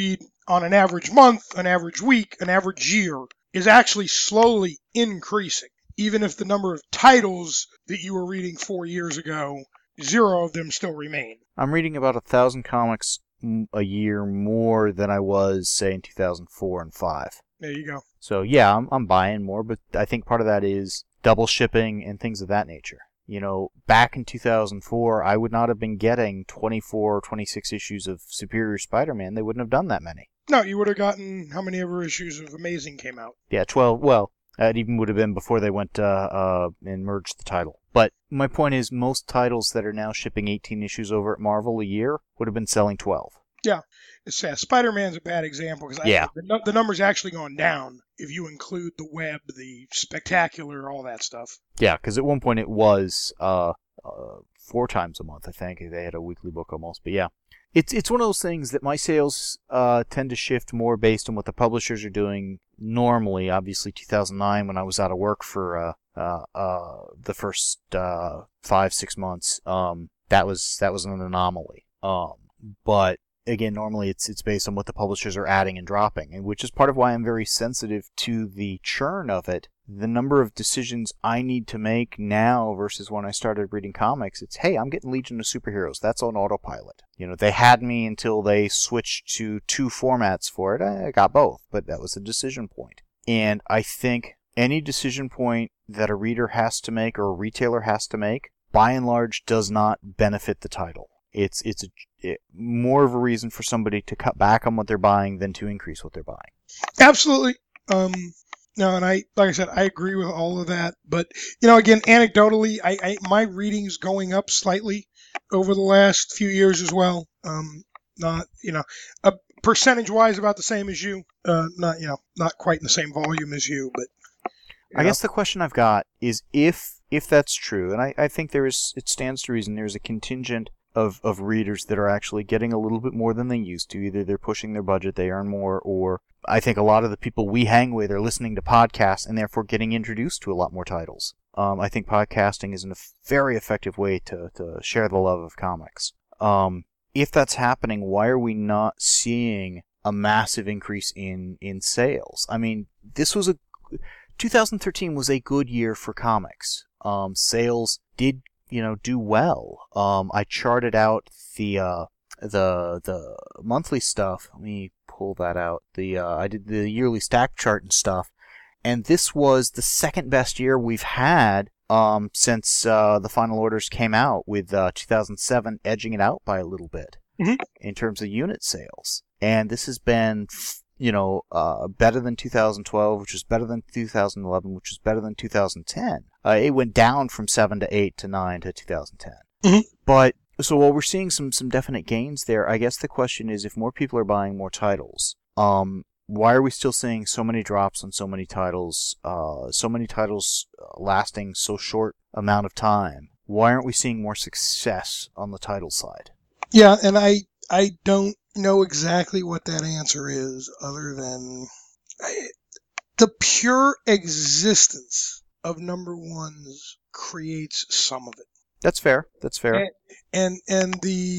on an average month, an average week, an average year is actually slowly increasing. Even if the number of titles that you were reading four years ago, zero of them still remain. I'm reading about a thousand comics a year more than I was, say, in two thousand four and five. There you go. So yeah, I'm I'm buying more, but I think part of that is double shipping and things of that nature. You know, back in two thousand four, I would not have been getting twenty-four or twenty-six issues of Superior Spider-Man. They wouldn't have done that many. No, you would have gotten how many ever issues of Amazing came out? Yeah, twelve. Well, it even would have been before they went uh, uh, and merged the title. But my point is, most titles that are now shipping eighteen issues over at Marvel a year would have been selling twelve. Yeah, it's sad. Spider-Man's a bad example because yeah. the, the number's actually gone down if you include the web, the spectacular, all that stuff. Yeah, because at one point it was uh, uh, four times a month, I think. They had a weekly book almost. But yeah, it's it's one of those things that my sales uh, tend to shift more based on what the publishers are doing normally. Obviously, two thousand nine, when I was out of work for uh, uh, uh, the first uh, five, six months, um, that was that was an anomaly. Um, but again, normally it's it's based on what the publishers are adding and dropping, and which is part of why I'm very sensitive to the churn of it. The number of decisions I need to make now versus when I started reading comics, it's, hey, I'm getting Legion of Superheroes. That's on autopilot. You know, they had me until they switched to two formats for it. I got both, but that was a decision point. And I think any decision point that a reader has to make or a retailer has to make, by and large, does not benefit the title. It's it's a, it, more of a reason for somebody to cut back on what they're buying than to increase what they're buying. Absolutely. Um, no, and I, like I said, I agree with all of that. But, you know, again, anecdotally, I, I my reading's going up slightly over the last few years as well. Um, not, you know, uh, percentage-wise about the same as you. Uh, not, you know, not quite in the same volume as you, but. You I know. guess the question I've got is if if that's true, and I, I think there is, it stands to reason there's a contingent of, of readers that are actually getting a little bit more than they used to. Either they're pushing their budget, they earn more, or I think a lot of the people we hang with are listening to podcasts and therefore getting introduced to a lot more titles. Um, I think podcasting is a very effective way to, to share the love of comics. Um, if that's happening, why are we not seeing a massive increase in, in sales? I mean, this was a... two thousand thirteen was a good year for comics. Um, sales did, you know, do well. Um, I charted out the uh, the the monthly stuff. Let me pull that out. The uh, I did the yearly stack chart and stuff, and this was the second best year we've had um, since uh, the final orders came out, with uh, two thousand seven edging it out by a little bit mm-hmm. in terms of unit sales. And this has been, you know, uh, better than two thousand twelve, which was better than two thousand eleven, which was better than two thousand ten. Uh, it went down from seven to eight to nine to two thousand ten. Mm-hmm. But, so while we're seeing some, some definite gains there, I guess the question is, if more people are buying more titles, um, why are we still seeing so many drops on so many titles, uh, so many titles lasting so short amount of time? Why aren't we seeing more success on the title side? Yeah, and I, I don't know exactly what that answer is, other than I, the pure existence of number ones creates some of it. That's fair. That's fair. And and, and the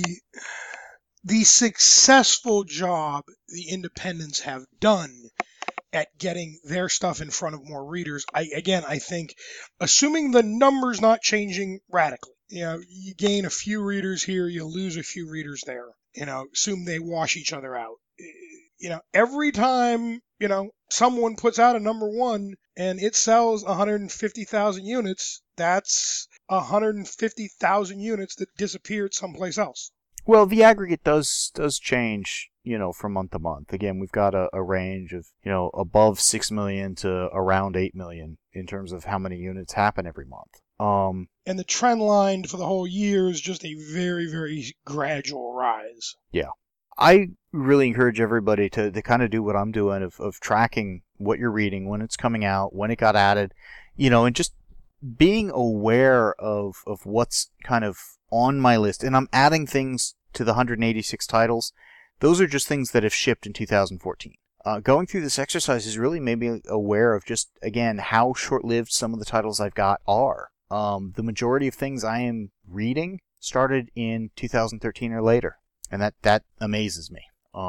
the successful job the independents have done at getting their stuff in front of more readers. I again, I think, assuming the numbers not changing radically, you know, you gain a few readers here, you lose a few readers there. You know, assume they wash each other out. You know, every time, you know, someone puts out a number one and it sells one hundred fifty thousand units, that's one hundred fifty thousand units that disappeared someplace else. Well, the aggregate does does change, you know, from month to month. Again, we've got a, a range of, you know, above six million to around eight million in terms of how many units happen every month. Um, and the trend line for the whole year is just a very, very gradual rise. Yeah. I really encourage everybody to, to kind of do what I'm doing of, of tracking what you're reading, when it's coming out, when it got added, you know, and just being aware of, of what's kind of on my list. And I'm adding things to the one hundred eighty-six titles. Those are just things that have shipped in two thousand fourteen. Uh, going through this exercise has really made me aware of just, again, how short-lived some of the titles I've got are. Um, the majority of things I am reading started in two thousand thirteen or later. And that, that amazes me. Um,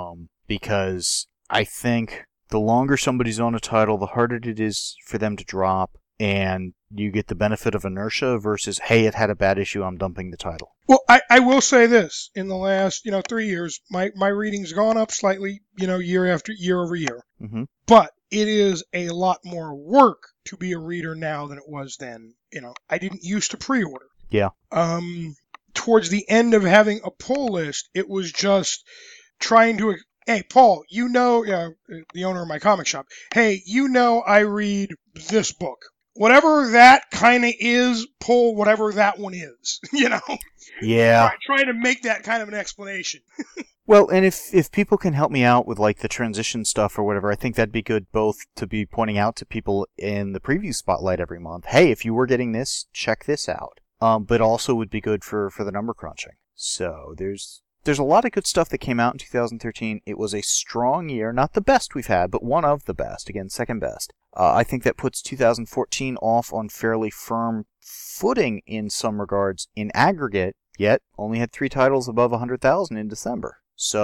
because I think the longer somebody's on a title, the harder it is for them to drop, and you get the benefit of inertia versus, hey, it had a bad issue, I'm dumping the title. Well, I, I will say this. In the last, you know, three years, my, my reading's gone up slightly, you know, year after year over year. Mm-hmm. But it is a lot more work to be a reader now than it was then. You know, I didn't used to pre-order. Yeah. Um, towards the end of having a pull list, it was just trying to, hey, Paul, you know, uh, the owner of my comic shop, hey, you know I read this book. Whatever that kind of is, pull whatever that one is, you know? Yeah. Try, trying to make that kind of an explanation. Well, and if, if people can help me out with, like, the transition stuff or whatever, I think that'd be good both to be pointing out to people in the preview spotlight every month, hey, if you were getting this, check this out. Um, but also would be good for, for the number crunching. So there's there's a lot of good stuff that came out in two thousand thirteen. It was a strong year, not the best we've had, but one of the best. Again, second best. Uh, I think that puts two thousand fourteen off on fairly firm footing in some regards in aggregate, yet only had three titles above one hundred thousand in December.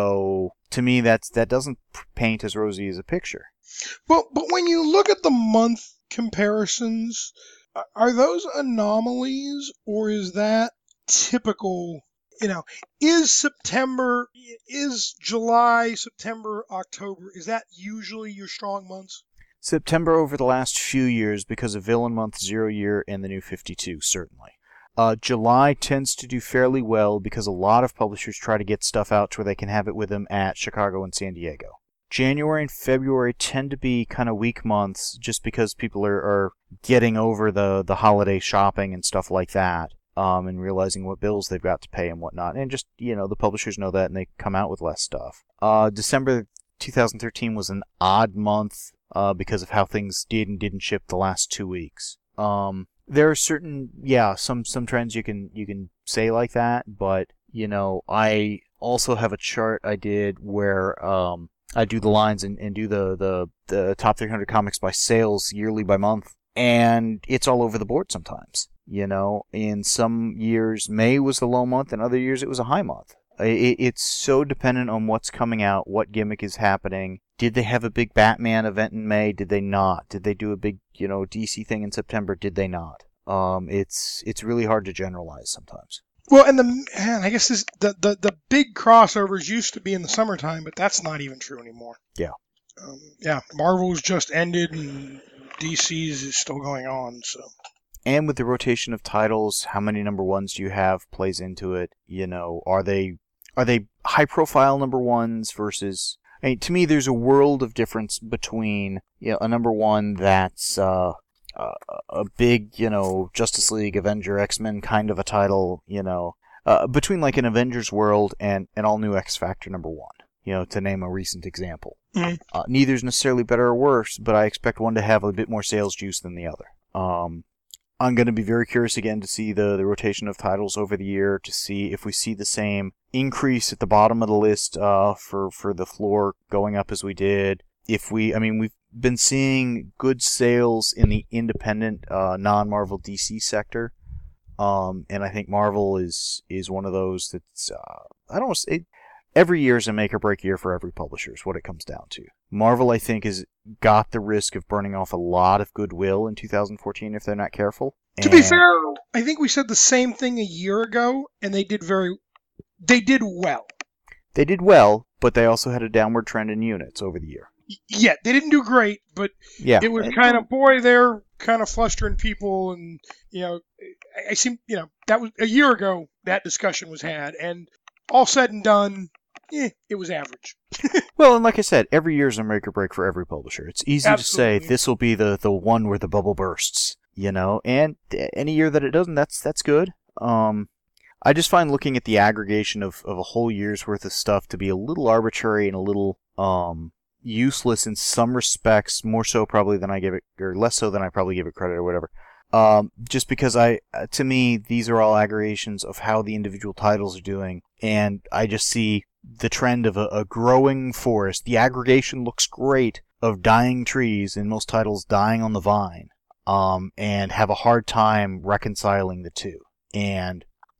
So to me, that's that doesn't paint as rosy as a picture. But but when you look at the month comparisons, are those anomalies or is that typical? You know, is September, is July, September, October, is that usually your strong months? September over the last few years because of Villain Month, Zero Year, and the New fifty-two, certainly. Uh, July tends to do fairly well because a lot of publishers try to get stuff out to where they can have it with them at Chicago and San Diego. January and February tend to be kind of weak months just because people are, are getting over the, the holiday shopping and stuff like that. Um, and realizing what bills they've got to pay and whatnot. And just, you know, the publishers know that and they come out with less stuff. Uh, December twenty thirteen was an odd month uh, because of how things did and didn't ship the last two weeks. Um, there are certain, yeah, some, some trends you can you can say like that, but, you know, I also have a chart I did where um, I do the lines and, and do the, the, the top three hundred comics by sales yearly by month, and it's all over the board sometimes. You know, in some years, May was the low month, and other years it was a high month. It, it's so dependent on what's coming out, what gimmick is happening. Did they have a big Batman event in May? Did they not? Did they do a big, you know, D C thing in September? Did they not? Um, it's it's really hard to generalize sometimes. Well, and the man, I guess this, the, the the big crossovers used to be in the summertime, but that's not even true anymore. Yeah. Um, yeah, Marvel's just ended, and D C's is still going on, so. And with the rotation of titles, how many number ones do you have plays into it. You know, are they are they high profile number ones versus? I mean, to me, there's a world of difference between, you know, a number one that's uh, uh, a big, you know, Justice League, Avenger, X-Men kind of a title, you know, uh, between like an Avengers world and an all new X Factor number one. You know, to name a recent example. Mm-hmm. Uh, neither's necessarily better or worse, but I expect one to have a bit more sales juice than the other. Um. I'm going to be very curious again to see the, the rotation of titles over the year, to see if we see the same increase at the bottom of the list uh, for, for the floor going up as we did. If we, I mean, we've been seeing good sales in the independent, uh, non-Marvel D C sector. Um, and I think Marvel is, is one of those that's, uh, I don't know, it, every year is a make or break year for every publisher is what it comes down to. Marvel, I think, has got the risk of burning off a lot of goodwill in two thousand fourteen if they're not careful. To be fair, I think we said the same thing a year ago, and they did very, they did well. They did well, but they also had a downward trend in units over the year. Yeah, they didn't do great, but yeah. It was kind of, boy, they're kind of flustering people, and, you know, I, I seem, you know, that was, a year ago, that discussion was had, and all said and done, eh, it was average. Well, and like I said, every year is a make or break for every publisher. It's easy Absolutely. to say this will be the, the one where the bubble bursts, you know, and any year that it doesn't, that's that's good. Um, I just find looking at the aggregation of, of a whole year's worth of stuff to be a little arbitrary and a little um useless in some respects, more so probably than I give it, or less so than I probably give it credit or whatever. Um, just because I, to me, these are all aggregations of how the individual titles are doing, and I just see the trend of a, a growing forest. The aggregation looks great of dying trees, and most titles dying on the vine, um, and have a hard time reconciling the two. And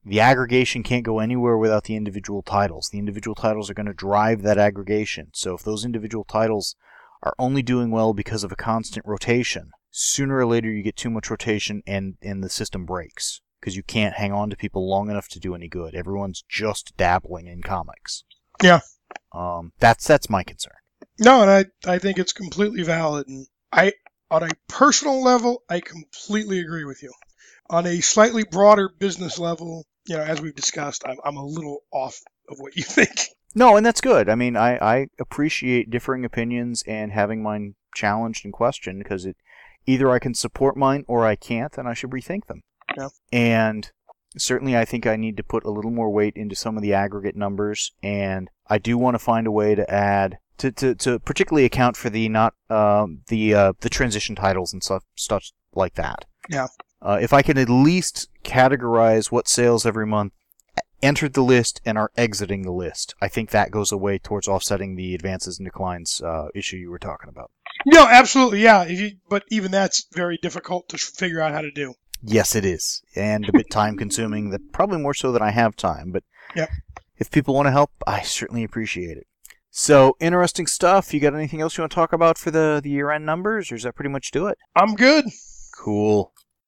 The aggregation can't go anywhere without the individual titles. The individual titles are going to drive that aggregation. So if those individual titles are only doing well because of a constant rotation, sooner or later you get too much rotation and, and the system breaks. Because you can't hang on to people long enough to do any good. Everyone's just dabbling in comics. Yeah. Um, that's that's my concern. No, and I, I think it's completely valid. And I, on a personal level, I completely agree with you. On a slightly broader business level, you know, as we've discussed, I'm, I'm a little off of what you think. No, and that's good. I mean, I, I appreciate differing opinions and having mine challenged and questioned, because it either I can support mine or I can't, and I should rethink them. Yeah. And certainly I think I need to put a little more weight into some of the aggregate numbers, and I do want to find a way to add, to, to, to particularly account for the not um, the uh, the transition titles and stuff, stuff like that. Yeah. Uh, if I can at least categorize what sales every month entered the list and are exiting the list, I think that goes away towards offsetting the advances and declines uh, issue you were talking about. No, absolutely, yeah. If you, but even that's very difficult to figure out how to do. Yes, it is, and a bit time-consuming. That probably more so than I have time. But yep. If people want to help, I certainly appreciate it. So, interesting stuff. You got anything else you want to talk about for the, the year-end numbers, or does that pretty much do it? I'm good. Cool.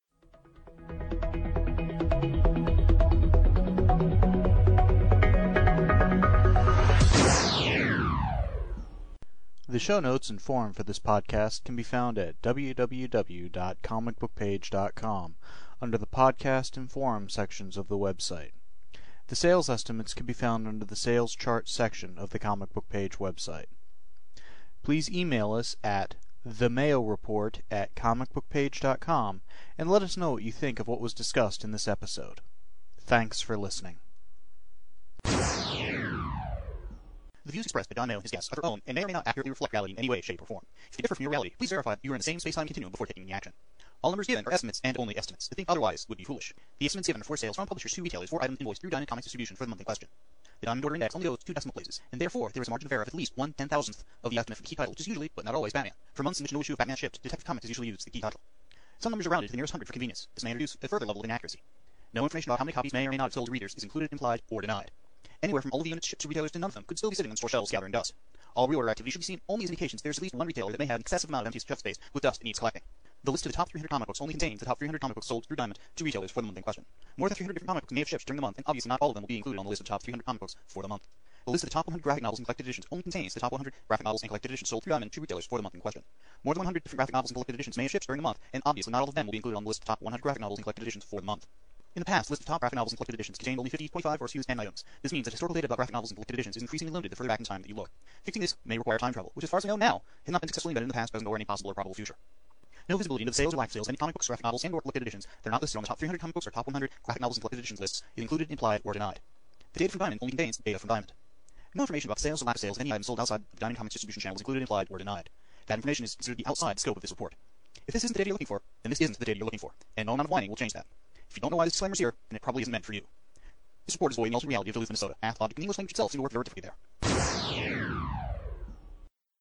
The show notes and forum for this podcast can be found at w w w dot comic book page dot com under the podcast and forum sections of the website. The sales estimates can be found under the sales chart section of the Comic Book Page website. Please email us at the mayo report at comic book page dot com and let us know what you think of what was discussed in this episode. Thanks for listening. The views expressed by Don Mayo and his guests are their own and may or may not accurately reflect reality in any way, shape, or form. If they differ from your reality, please verify that you are in the same space-time continuum before taking any action. All numbers given are estimates and only estimates. To think otherwise would be foolish. The estimates given are for sales from publishers to retailers for items invoiced through Diamond Comics distribution for the month in question. The Diamond Order Index only goes two decimal places, and therefore there is a margin of error of at least one ten-thousandth of the estimate for the key title, which is usually, but not always, Batman. For months in which no issue of Batman shipped, Detective Comics has usually used the key title. Some numbers are rounded to the nearest hundred for convenience. This may introduce a further level of inaccuracy. No information about how many copies may or may not have sold to readers is included, implied, or denied. Anywhere from all of the units shipped to retailers to none of them could still be sitting on store shelves gathering dust. All reorder activity should be seen only as indications there's at least one retailer that may have an excessive amount of empty shelf space with dust it needs collecting. The list of the top three hundred comic books only contains the top three hundred comic books sold through Diamond to retailers for the month in question. More than three hundred different comic books may have shipped during the month, and obviously not all of them will be included on the list of the top three hundred comic books for the month. The list of the top one hundred graphic novels and collected editions only contains the top one hundred graphic novels and collected editions sold through Diamond to retailers for the month in question. More than one hundred different graphic novels and collected editions may have shipped during the month, and obviously not all of them will be included on the list of the top one hundred graphic novels and collected editions for the month. In the past, the list of top graphic novels and collected editions contained only fifty, twenty-five, or S K Us ten items. This means that historical data about graphic novels and collected editions is increasingly limited the further back in time that you look. Fixing this may require time travel, which as far as I know now, has not been successfully invented in the past, present, or any possible or probable future. No visibility into the sales or lack of sales of any comic books, graphic novels, and or collected editions that are not listed on the top three hundred comic books or top one hundred graphic novels and collected editions lists is included, implied, or denied. The data from Diamond only contains data from Diamond. No information about the sales or lack of sales of any item sold outside the Diamond Comics distribution channel is included, implied, or denied. That information is considered to be outside the scope of this report. If this isn't the data you're looking for, then this isn't the data you're looking for, and no amount of whining will change that. If you don't know why this disclaimer is here, then it probably isn't meant for you. This report is void in the alternate reality of Duluth, Minnesota. Math, logic, and English language itself seem to work very differently there.